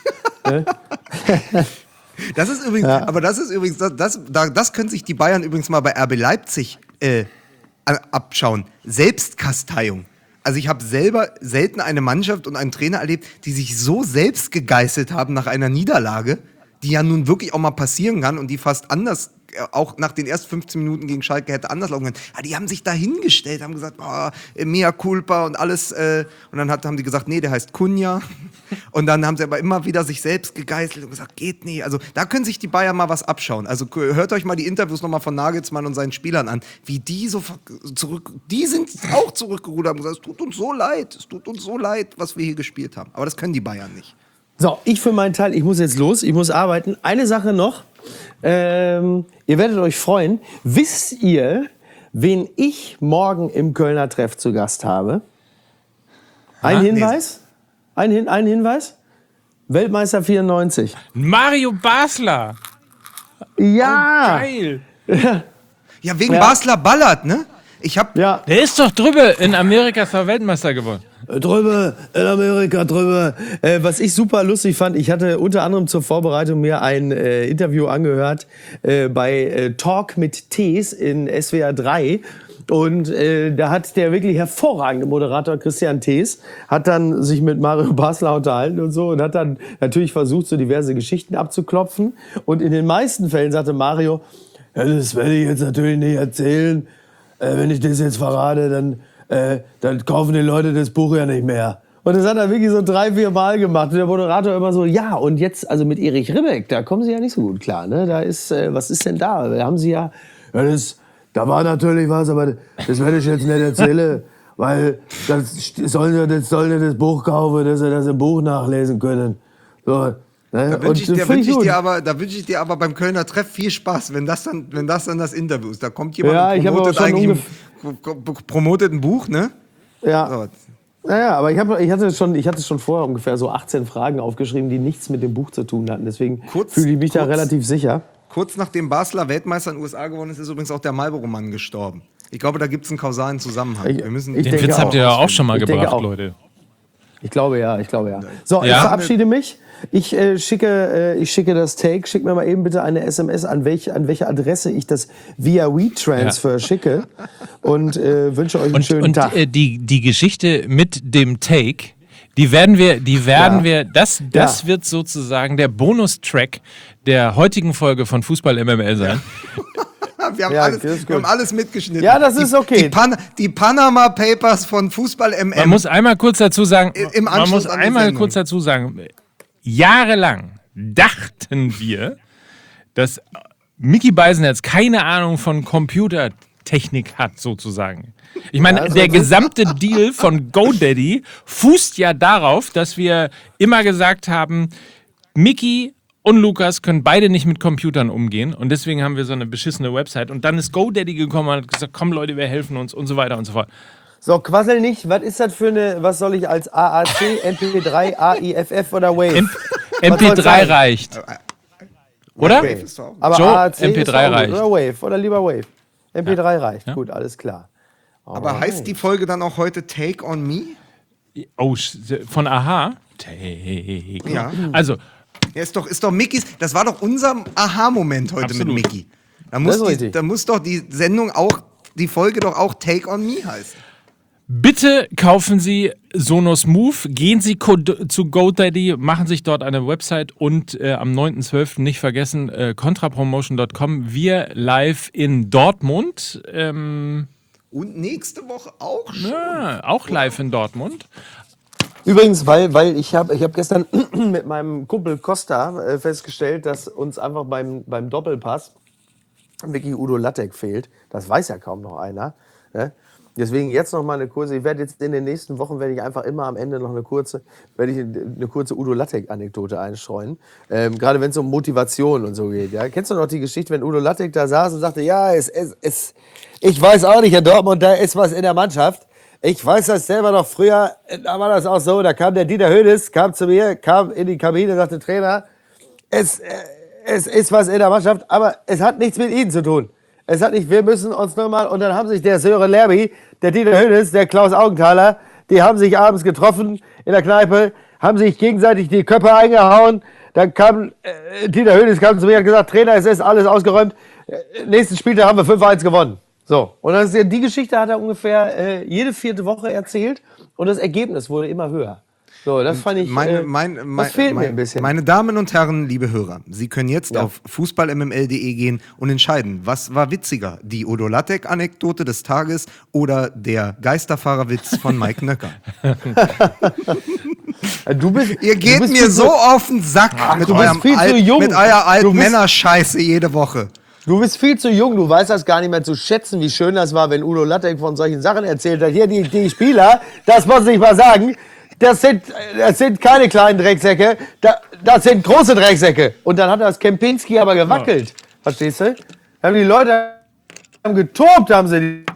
Das ist übrigens, aber das ist übrigens, das, das, da- das können sich die Bayern übrigens mal bei R B Leipzig äh, a- abschauen. Selbstkasteiung. Also ich habe selber selten eine Mannschaft und einen Trainer erlebt, die sich so selbst gegeißelt haben nach einer Niederlage, die ja nun wirklich auch mal passieren kann und die fast anders auch nach den ersten fünfzehn Minuten gegen Schalke hätte anders laufen können. Ja, die haben sich da hingestellt, haben gesagt, oh, mea culpa und alles. Äh, und dann hat, haben die gesagt, nee, der heißt Kunja. Und dann haben sie aber immer wieder sich selbst gegeißelt und gesagt, geht nicht. Also da können sich die Bayern mal was abschauen. Also hört euch mal die Interviews nochmal von Nagelsmann und seinen Spielern an, wie die so zurück, die sind auch zurückgerudert und gesagt, es tut uns so leid, es tut uns so leid, was wir hier gespielt haben. Aber das können die Bayern nicht. So, ich für meinen Teil, ich muss jetzt los, ich muss arbeiten. Eine Sache noch, ähm, ihr werdet euch freuen. Wisst ihr, wen ich morgen im Kölner Treff zu Gast habe? Ein Ha? Hinweis? Ein, Hin ein Hinweis? Weltmeister vierundneunzig. Mario Basler. Ja! Oh, geil. Ja, wegen Ja. Basler Ballert, ne? Ich hab, Ja, Der ist doch drüber. In Amerika ist er Weltmeister geworden. drüber, in Amerika drüber. Äh, was ich super lustig fand, ich hatte unter anderem zur Vorbereitung mir ein äh, Interview angehört äh, bei äh, Talk mit Tees in S W R drei. Und äh, da hat der wirklich hervorragende Moderator Christian Thees hat dann sich mit Mario Basler unterhalten und so und hat dann natürlich versucht, so diverse Geschichten abzuklopfen. Und in den meisten Fällen sagte Mario, ja, das werde ich jetzt natürlich nicht erzählen. Äh, wenn ich das jetzt verrate, dann, äh, dann kaufen die Leute das Buch ja nicht mehr. Und das hat er wirklich so drei, vier Mal gemacht. Und der Moderator immer so, ja, und jetzt, also mit Erich Ribbeck, da kommen Sie ja nicht so gut klar, ne? Da ist, äh, was ist denn da? Da haben Sie ja, ja das, da war natürlich was, aber das werde ich jetzt nicht erzählen, weil das sollen ja das, sollen ja das Buch kaufen, dass sie das im Buch nachlesen können. So, ne? Da wünsche ich, Und dir- das find wünsch ich gut. dir aber, da wünsche ich dir aber beim Kölner Treff viel Spaß, wenn das dann, wenn das dann das Interview ist. Da kommt jemand Ja, und ich hab aber promotet schon eigentlich ein, promotet ein Buch, ne? Ja. So. Naja, aber ich, hab, ich, hatte schon, ich hatte schon vorher ungefähr so achtzehn Fragen aufgeschrieben, die nichts mit dem Buch zu tun hatten. Deswegen Kurz- fühle ich mich da kurz- relativ sicher. Kurz nachdem Basler Weltmeister in den U S A geworden ist, ist übrigens auch der Marlboro-Mann gestorben. Ich glaube, da gibt es einen kausalen Zusammenhang. Ich- Wir müssen ich Den denke Witz auch. habt ihr ja auch schon mal Ich denke gebracht, auch. Leute. Ich glaube ja, ich glaube ja. So, ich Ja? verabschiede mich. Ich äh, schicke, äh, ich schicke das Take. Schick mir mal eben bitte eine S M S, an welche, an welche Adresse ich das via WeTransfer schicke. Und äh, wünsche euch einen Und, schönen und Tag. äh, die, die Geschichte mit dem Take, die werden wir, die werden Ja. wir, das, das Ja. wird sozusagen der Bonustrack der heutigen Folge von Fußball M M L sein. Wir haben, Ja, alles, das ist wir haben gut. alles mitgeschnitten. Ja, das ist die, okay. Die, Pan die Panama Papers von Fußball M M. Man muss einmal kurz dazu sagen, Im man Anschluss muss an die einmal Sendung. kurz dazu sagen, jahrelang dachten wir, dass Micky Beisenherz keine Ahnung von Computertechnik hat, sozusagen. Ich meine, Ja, so der ist- gesamte Deal von GoDaddy fußt ja darauf, dass wir immer gesagt haben, Micky und Lukas können beide nicht mit Computern umgehen und deswegen haben wir so eine beschissene Website. Und dann ist GoDaddy gekommen und hat gesagt, komm Leute, wir helfen uns und so weiter und so fort. So, quassel nicht. Was ist das für eine, was soll ich als A A C, M P drei, A I F F oder Wave? M Was MP3 soll's sein? reicht. Oder? Wave ist doch auch- Aber Joe, A A C M P drei ist auch gut. reicht. Oder Wave, oder lieber Wave. M P drei reicht, gut, alles klar. Aber heißt die Folge dann auch heute Take on Me? Oh, sch- von Aha? Take. Ja. Also, Ja, ist doch, ist doch Mickys, das war doch unser Aha-Moment heute Absolut. mit Mickey. Da muss, ist die, richtig. da muss doch die Sendung auch, die Folge doch auch Take on Me heißen. bitte kaufen Sie Sonos Move, gehen Sie ko- zu GoDaddy, machen sich dort eine Website und äh, am neunten zwölften nicht vergessen, äh, contrapromotion Punkt com, wir live in Dortmund, ähm, Und nächste Woche auch schon. ja, auch live in Dortmund. Übrigens, weil, weil ich habe ich hab gestern mit meinem Kumpel Costa äh, festgestellt, dass uns einfach beim, beim Doppelpass Vicky Udo Lattek fehlt. Das weiß ja kaum noch einer. Ne? Deswegen jetzt noch mal eine kurze, ich werde jetzt in den nächsten Wochen, werde ich einfach immer am Ende noch eine kurze, werde ich eine kurze Udo Lattek-Anekdote einstreuen. Ähm, gerade wenn es um Motivation und so geht. Ja? Kennst du noch die Geschichte, wenn Udo Lattek da saß und sagte, ja, es, es, es, ich weiß auch nicht, in Dortmund, da ist was in der Mannschaft. Ich weiß das selber noch früher, da war das auch so, da kam der Dieter Hönes, kam zu mir, kam in die Kabine, sagte, Trainer, es, äh, es ist was in der Mannschaft, aber es hat nichts mit Ihnen zu tun. Es hat nicht, wir müssen uns nur mal, und dann haben sich der Sören Lerby, der Dieter Hönes, der Klaus Augenthaler, die haben sich abends getroffen in der Kneipe, haben sich gegenseitig die Köpfe eingehauen, dann kam, äh, Dieter Hönes kam zu mir und hat gesagt, Trainer, es ist alles ausgeräumt, äh, nächsten Spieltag haben wir fünf eins gewonnen. So, und das ist, ja- die Geschichte hat er ungefähr äh, jede vierte Woche erzählt und das Ergebnis wurde immer höher. So, das fand ich, Meine, äh, mein, mein, das fehlt mein, mir ein bisschen. Meine Damen und Herren, liebe Hörer, Sie können jetzt Ja. auf fußball m m l punkt d e gehen und entscheiden, was war witziger, die Odo Lattek-Anekdote des Tages oder der Geisterfahrerwitz von Mike Nöcker. Du bist, Ihr du geht bist mir viel so zu, auf den Sack mit, du bist eurem viel zu alt, jung. mit eurer alten Du bist- Männerscheiße jede Woche. du bist viel zu jung, du weißt das gar nicht mehr zu schätzen, wie schön das war, wenn Udo Lattek von solchen Sachen erzählt hat. Hier, die, die Spieler, das muss ich mal sagen, das sind, das sind keine kleinen Drecksäcke, das, das sind große Drecksäcke. Und dann hat das Kempinski aber gewackelt. Verstehst du? Haben die Leute haben getobt, haben sie die.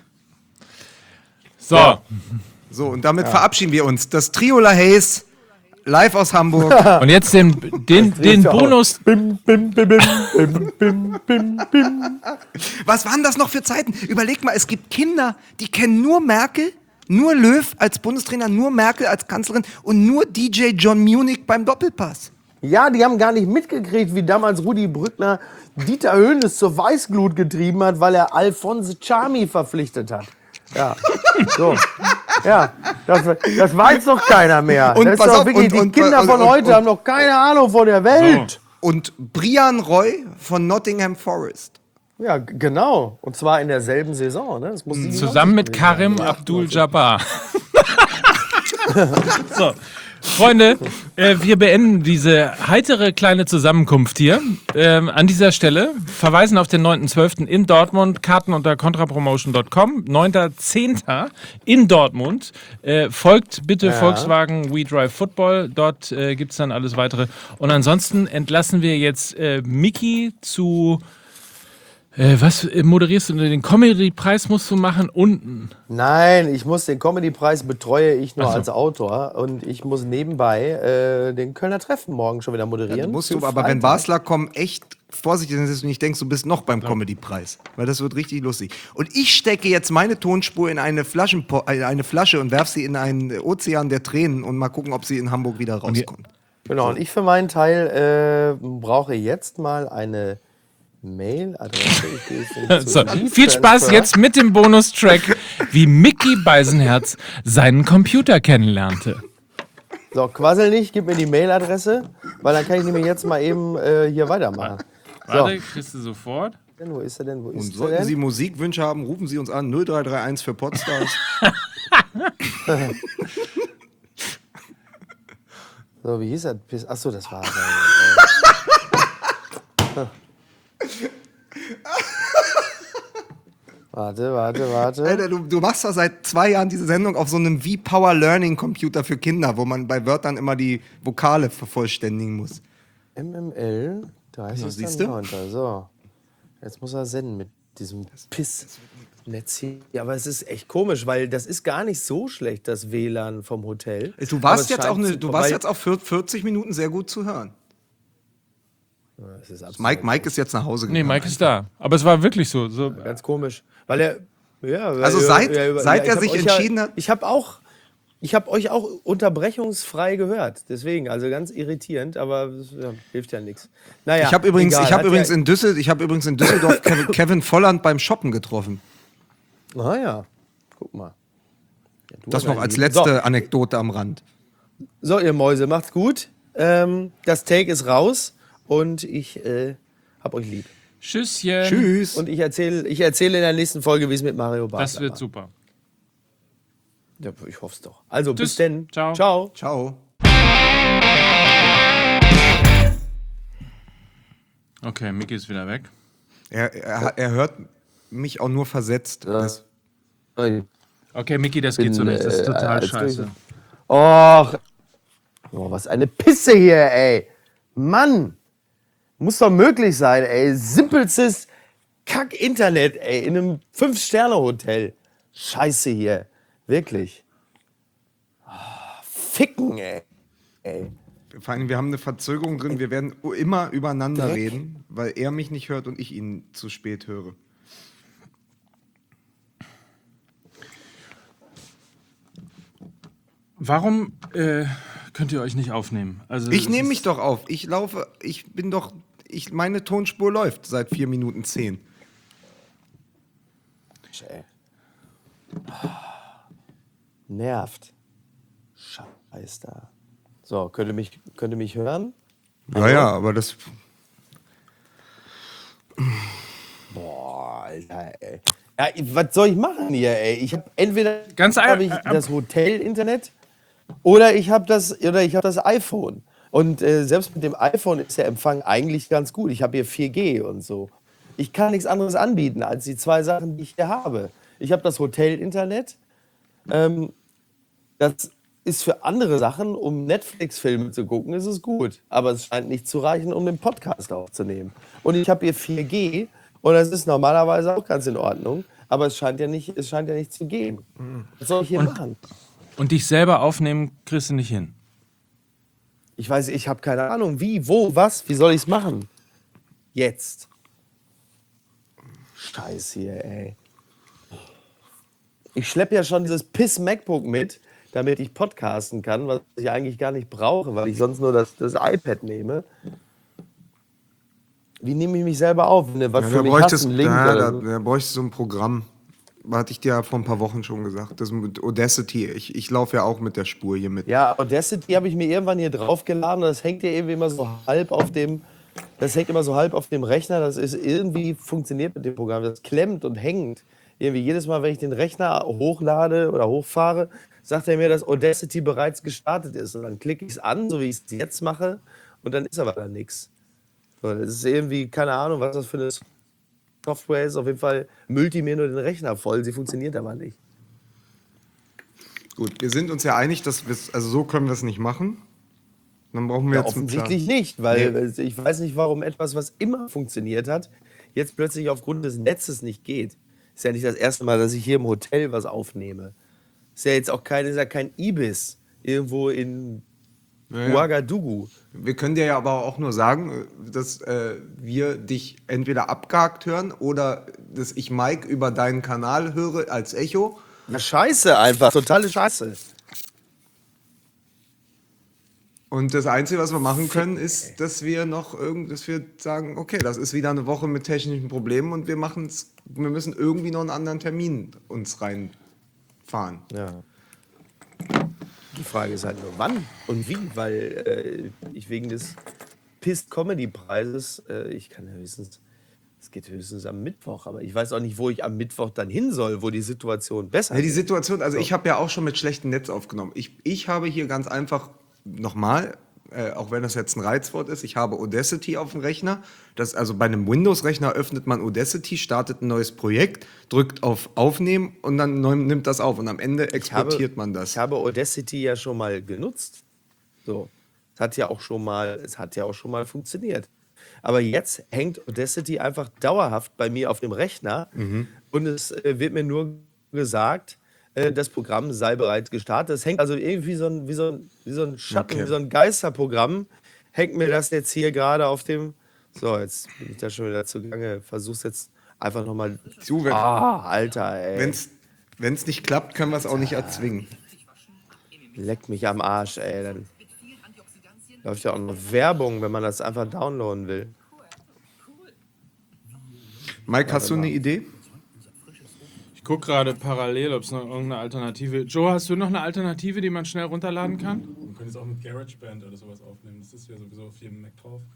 So, Ja. So, und damit verabschieden wir uns. Das Trio La Hayes, live aus Hamburg. und jetzt den, den, den ja auch. Bonus. Bim, bim, bim, bim, bim, bim, bim, bim. Was waren das noch für Zeiten? Überleg mal, es gibt Kinder, die kennen nur Merkel, nur Löw als Bundestrainer, nur Merkel als Kanzlerin und nur D J John Munich beim Doppelpass. Ja, die haben gar nicht mitgekriegt, wie damals Rudi Brückner Dieter Höhnes zur Weißglut getrieben hat, weil er Alphonse Charmy verpflichtet hat. Ja, so. Ja, das, das weiß doch keiner mehr. Und das ist pass doch auf, wirklich, und- die und- Kinder und- von und- heute und- haben noch keine Ahnung von der Welt. Und Brian Roy von Nottingham Forest. Ja, g- genau. Und zwar in derselben Saison. Ne? Das muss die Zusammen mit Karim Abdul-Jabbar. So, Freunde, äh, wir beenden diese heitere kleine Zusammenkunft hier. Ähm, an dieser Stelle verweisen auf den neunten zwölften in Dortmund. Karten unter contrapromotion punkt com. neunten zehnten in Dortmund. Äh, folgt bitte Volkswagen We Drive Football. Dort äh, gibt es dann alles weitere. Und ansonsten entlassen wir jetzt äh, Miki zu... Äh, was äh, moderierst du? Den Comedy-Preis musst du machen unten. Nein, ich muss den Comedy-Preis betreue ich nur Ach so. als Autor und ich muss nebenbei äh, den Kölner Treffen morgen schon wieder moderieren. Musst Für du, aber wenn Freitag. Basler kommen, echt vorsichtig sein, dass du nicht denkst, du bist noch beim Comedy-Preis. Weil das wird richtig lustig. Und ich stecke jetzt meine Tonspur in eine, Flaschenpo äh, eine Flasche und werfe sie in einen Ozean der Tränen und mal gucken, ob sie in Hamburg wieder rauskommt. Genau, und ich für meinen Teil äh, brauche jetzt mal eine Mailadresse. Ich gehe jetzt nämlich zu So, Lead viel Spaß Transfer. jetzt mit dem Bonustrack, wie Micky Beisenherz seinen Computer kennenlernte. So, quassel nicht, gib mir die Mailadresse, weil dann kann ich nämlich jetzt mal eben äh, hier weitermachen. Warte, kriegst du sofort. So, wo ist er denn? Wo Und ist er sollten denn? Sie Musikwünsche haben, rufen Sie uns an null drei drei eins für Podstars. So, wie hieß er? Achso, das war. Äh, warte, warte, warte. Alter, du, du machst doch seit zwei Jahren diese Sendung auf so einem V-Power Learning Computer für Kinder, wo man bei Wörtern immer die Vokale vervollständigen muss. M M L siehst du? dreißigster neunter So, jetzt muss er senden mit diesem Piss-Netz hier. Ja, aber es ist echt komisch, weil das ist gar nicht so schlecht, das W L A N vom Hotel. Du Aber warst es jetzt scheint auch eine, zu- du warst weil- jetzt auch für vierzig Minuten sehr gut zu hören. Das ist absolut Mike, Mike ist jetzt nach Hause Nee, gegangen. Mike ist da. Aber es war wirklich so. so ganz komisch, weil er ja, weil- Also seit- ja, seit ich er hab sich euch entschieden ja, hat- Ich habe auch ich habe euch auch unterbrechungsfrei gehört, deswegen also ganz irritierend, aber das, ja, hilft ja nichts. Naja, Ich habe übrigens, egal, ich hab hat übrigens, ja, in Düssel, ich hab übrigens in Düsseldorf Kevin, Kevin Volland beim Shoppen getroffen. Ah ja, guck mal. Ja, du Das und noch dein als Lieben. letzte Anekdote am Rand. So, ihr Mäuse, macht's gut. Ähm, das Take ist raus und ich äh, hab euch lieb. Tschüsschen. Tschüss. Und ich erzähle ich erzähl in der nächsten Folge, wie es mit Mario Basler Das wird war. super. Ja, ich hoffe es doch. Also, Tschüss. bis denn. Ciao. Ciao. Ciao. Okay, Micky ist wieder weg. Er, er, er hört mich auch nur versetzt. Das, Okay, Micky, das geht so Bin, nicht. Das ist äh, total als scheiße. Och. Oh, was eine Pisse hier, ey. Mann. Muss doch möglich sein, ey. Simpelstes Kack-Internet, ey. In einem Fünf-Sterne-Hotel. Scheiße hier. Wirklich. Oh, ficken, ey. ey. vor allem, wir haben eine Verzögerung drin. Wir werden immer übereinander reden, weil er mich nicht hört und ich ihn zu spät höre. Warum äh, könnt ihr euch nicht aufnehmen? Also, Ich das nehme ist- mich doch auf. Ich laufe, ich bin doch, ich, meine Tonspur läuft seit vier Minuten zehn. Ey. Nervt. Scheiße. Scheiß da. So, könnt ihr mich, könnt ihr mich hören? Ja, ja, aber das. Boah, Alter, ey. Ja, was soll ich machen hier, ey? Ich habe entweder Ganz hab ich ein- das Hotel-Internet oder ich habe das, oder ich hab das iPhone. Und äh, selbst mit dem iPhone ist der Empfang eigentlich ganz gut. Ich habe hier vier G und so. Ich kann nichts anderes anbieten als die zwei Sachen, die ich hier habe. Ich habe das Hotel-Internet. Ähm, das ist für andere Sachen, um Netflix-Filme zu gucken, ist es gut. Aber es scheint nicht zu reichen, um den Podcast aufzunehmen. Und ich habe hier vier G und das ist normalerweise auch ganz in Ordnung. Aber es scheint ja nicht, es scheint ja nicht zu gehen. Was soll ich hier machen? Und dich selber aufnehmen kriegst du nicht hin. Ich weiß, ich habe keine Ahnung. Wie, wo, was? Wie soll ich es machen? Jetzt. Scheiß hier, ey. Ich schleppe ja schon dieses Piss-MacBook mit, damit ich podcasten kann, was ich eigentlich gar nicht brauche, weil ich sonst nur das, das iPad nehme. Wie nehme ich mich selber auf? Wenn du was Ja, für da mich bräuchtest hast, einen Link ja, oder da, so. da bräuchtest du ein Programm. Hatte ich dir ja vor ein paar Wochen schon gesagt. Das mit Audacity. Ich, ich laufe ja auch mit der Spur hier mit. Ja, Audacity habe ich mir irgendwann hier draufgeladen. Das hängt ja irgendwie immer so halb auf dem, das hängt immer so halb auf dem Rechner. Das ist irgendwie funktioniert mit dem Programm. Das klemmt und hängt. Irgendwie jedes Mal, wenn ich den Rechner hochlade oder hochfahre, sagt er mir, dass Audacity bereits gestartet ist. Und dann klicke ich es an, so wie ich es jetzt mache, und dann ist aber da nichts. So, das ist irgendwie, keine Ahnung, was das für eine Software ist. Auf jeden Fall müllt die mir nur den Rechner voll. Sie funktioniert aber nicht. Gut, wir sind uns ja einig, dass wir also so können wir es nicht machen. Dann brauchen wir Ja, jetzt einen offensichtlich Plan. nicht, weil ich weiß nicht, warum etwas, was immer funktioniert hat, jetzt plötzlich aufgrund des Netzes nicht geht. Ist ja nicht das erste Mal, dass ich hier im Hotel was aufnehme. Ist ja jetzt auch kein, ist ja kein Ibis irgendwo in Ja, ja. Ouagadougou. Wir können dir ja aber auch nur sagen, dass äh, wir dich entweder abgehakt hören oder dass ich Mike über deinen Kanal höre als Echo. Na scheiße einfach, totale Scheiße. Und das Einzige, was wir machen können, ist, dass wir noch irgend, dass wir sagen, okay, das ist wieder eine Woche mit technischen Problemen und wir machen's, wir müssen irgendwie noch einen anderen Termin uns reinfahren. Ja. Die Frage ist halt nur, wann und wie, weil äh, ich wegen des Piss-Comedy-Preises, äh, ich kann ja höchstens, es geht höchstens am Mittwoch, aber ich weiß auch nicht, wo ich am Mittwoch dann hin soll, wo die Situation besser Ja, die ist. Situation, also So. ich habe ja auch schon mit schlechtem Netz aufgenommen. Ich, ich habe hier ganz einfach nochmal, äh, auch wenn das jetzt ein Reizwort ist, ich habe Audacity auf dem Rechner. Das, also bei einem Windows-Rechner öffnet man Audacity, startet ein neues Projekt, drückt auf Aufnehmen und dann neu, nimmt das auf. Und am Ende exportiert habe, man das. Ich habe Audacity ja schon mal genutzt. So. Es hat ja auch schon mal, es hat ja auch schon mal funktioniert. Aber jetzt hängt Audacity einfach dauerhaft bei mir auf dem Rechner und es äh, wird mir nur gesagt, äh, das Programm sei bereits gestartet. Es hängt also irgendwie so ein, wie so ein, wie so ein Schatten, Okay. wie so ein Geisterprogramm, hängt mir das jetzt hier gerade auf dem. So, jetzt bin ich da schon wieder zugange. Versuch's jetzt einfach nochmal. Du, wenn Ah, Alter, ey. es nicht klappt, können wir es auch nicht erzwingen. Leck mich am Arsch, ey. Dann läuft ja auch noch Werbung, wenn man das einfach downloaden will. Mike, hast du eine Idee? Ich gucke gerade parallel, ob es noch irgendeine Alternative. Joe, hast du noch eine Alternative, die man schnell runterladen kann? Man könnte es auch mit GarageBand oder sowas aufnehmen. Das ist ja sowieso auf jedem Mac drauf.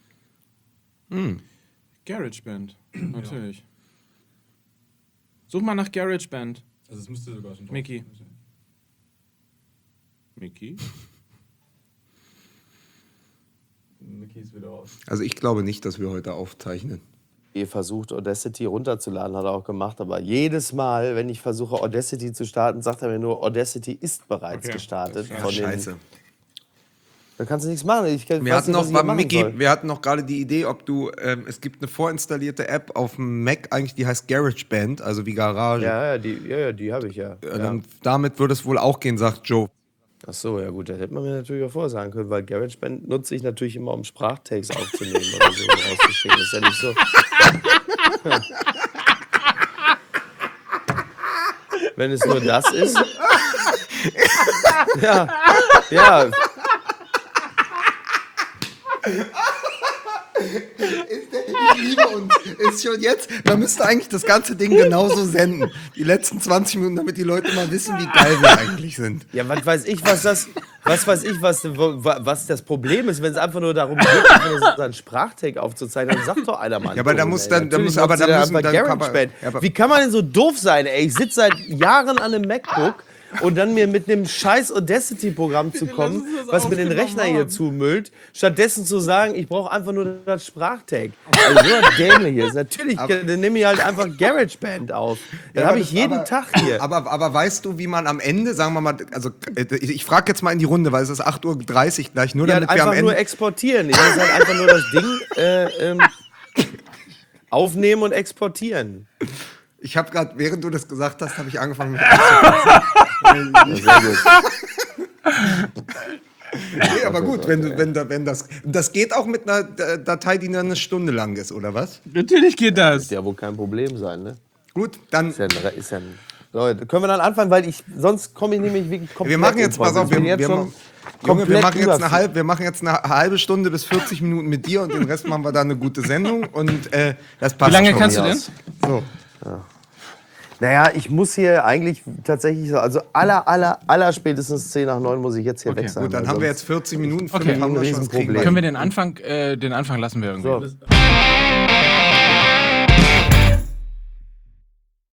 GarageBand, natürlich. Such mal nach GarageBand, Also es müsste sogar schon drauf Mickey. sein. Mickey. Mickey ist wieder aus. Also ich glaube nicht, dass wir heute aufzeichnen. Ihr versucht, Audacity runterzuladen, hat er auch gemacht. Aber jedes Mal, wenn ich versuche, Audacity zu starten, sagt er mir nur, Audacity ist bereits Okay. gestartet. Ja, Von den- scheiße. Dann kannst du nichts machen. Ich kann, Wir weiß hatten, nicht, noch, was ich hier machen Micky, soll. wir hatten noch gerade die Idee, ob du, ähm, es gibt eine vorinstallierte App auf dem Mac, eigentlich die heißt GarageBand, also wie Garage. Ja, ja, die, ja, ja, die habe ich ja. Äh, ja. dann, damit würde es wohl auch gehen, sagt Joe. Ach so, ja gut, das hätte man mir natürlich auch vorsagen können, weil GarageBand nutze ich natürlich immer, um Sprachtags aufzunehmen oder so und rauszuschicken. Das ist ja nicht so. Wenn es nur das ist. Ja, ja. Ich liebe uns. Ist schon jetzt, man müsste eigentlich das ganze Ding genauso senden. Die letzten zwanzig Minuten, damit die Leute mal wissen, wie geil wir eigentlich sind. Ja, was weiß ich, was das, was weiß ich, was, was das Problem ist, wenn es einfach nur darum geht, einfach nur so einen Sprachtag aufzuzeichnen, dann sagt doch einer mal. Ja, aber da Ton, muss ey. dann, da Natürlich muss aber macht sie da dann müssen einfach dann kann man- GarageBand. ja, aber- Wie kann man denn so doof sein, ey? Ich sitze seit Jahren an einem MacBook und dann mir mit einem scheiß Audacity-Programm zu kommen, was mir den Rechner hier zumüllt, stattdessen zu sagen, ich brauche einfach nur das Sprachtag. Also so ein dämliches. Natürlich, dann nehme ich halt einfach GarageBand auf. Dann Ja, habe aber ich das- jeden aber, Tag hier. Aber, aber weißt du, wie man am Ende, sagen wir mal, also äh, ich, ich frage jetzt mal in die Runde, weil es ist acht Uhr dreißig gleich, nur Ja, damit wir am einfach nur Ende... exportieren. Ich muss halt einfach nur das Ding äh, ähm, aufnehmen und exportieren. Ich habe gerade, während du das gesagt hast, habe ich angefangen mit... Sehr gut. Nee, aber gut, wenn, du, wenn, da- wenn das... Das geht auch mit einer äh, Datei, die nur eine Stunde lang ist, oder was? Natürlich geht das. Ja, wohl kein Problem sein, ne? Gut, dann... Ist ja ein, ist ja ein, Leute, können wir dann anfangen, weil ich sonst komme ich nämlich wirklich komplett. Wir machen jetzt, in pass auf, Ich bin wir, jetzt wir, schon ma- Junge, wir komplett machen, jetzt eine überfüllt. halb, wir machen jetzt eine halbe Stunde bis vierzig Minuten mit dir und den Rest machen wir dann eine gute Sendung und äh, das passt Wie lange schon. kannst du mir denn? aus. So. Naja, ich muss hier eigentlich tatsächlich, so- also aller, aller, aller spätestens zehn nach neun muss ich jetzt hier Okay, weg sein. gut, dann weil haben wir sonst- jetzt vierzig Minuten, fünf Okay. haben wir schon, das Riesenproblem. kriegen wir Können hin. wir den Anfang, äh, den Anfang lassen wir irgendwie. So.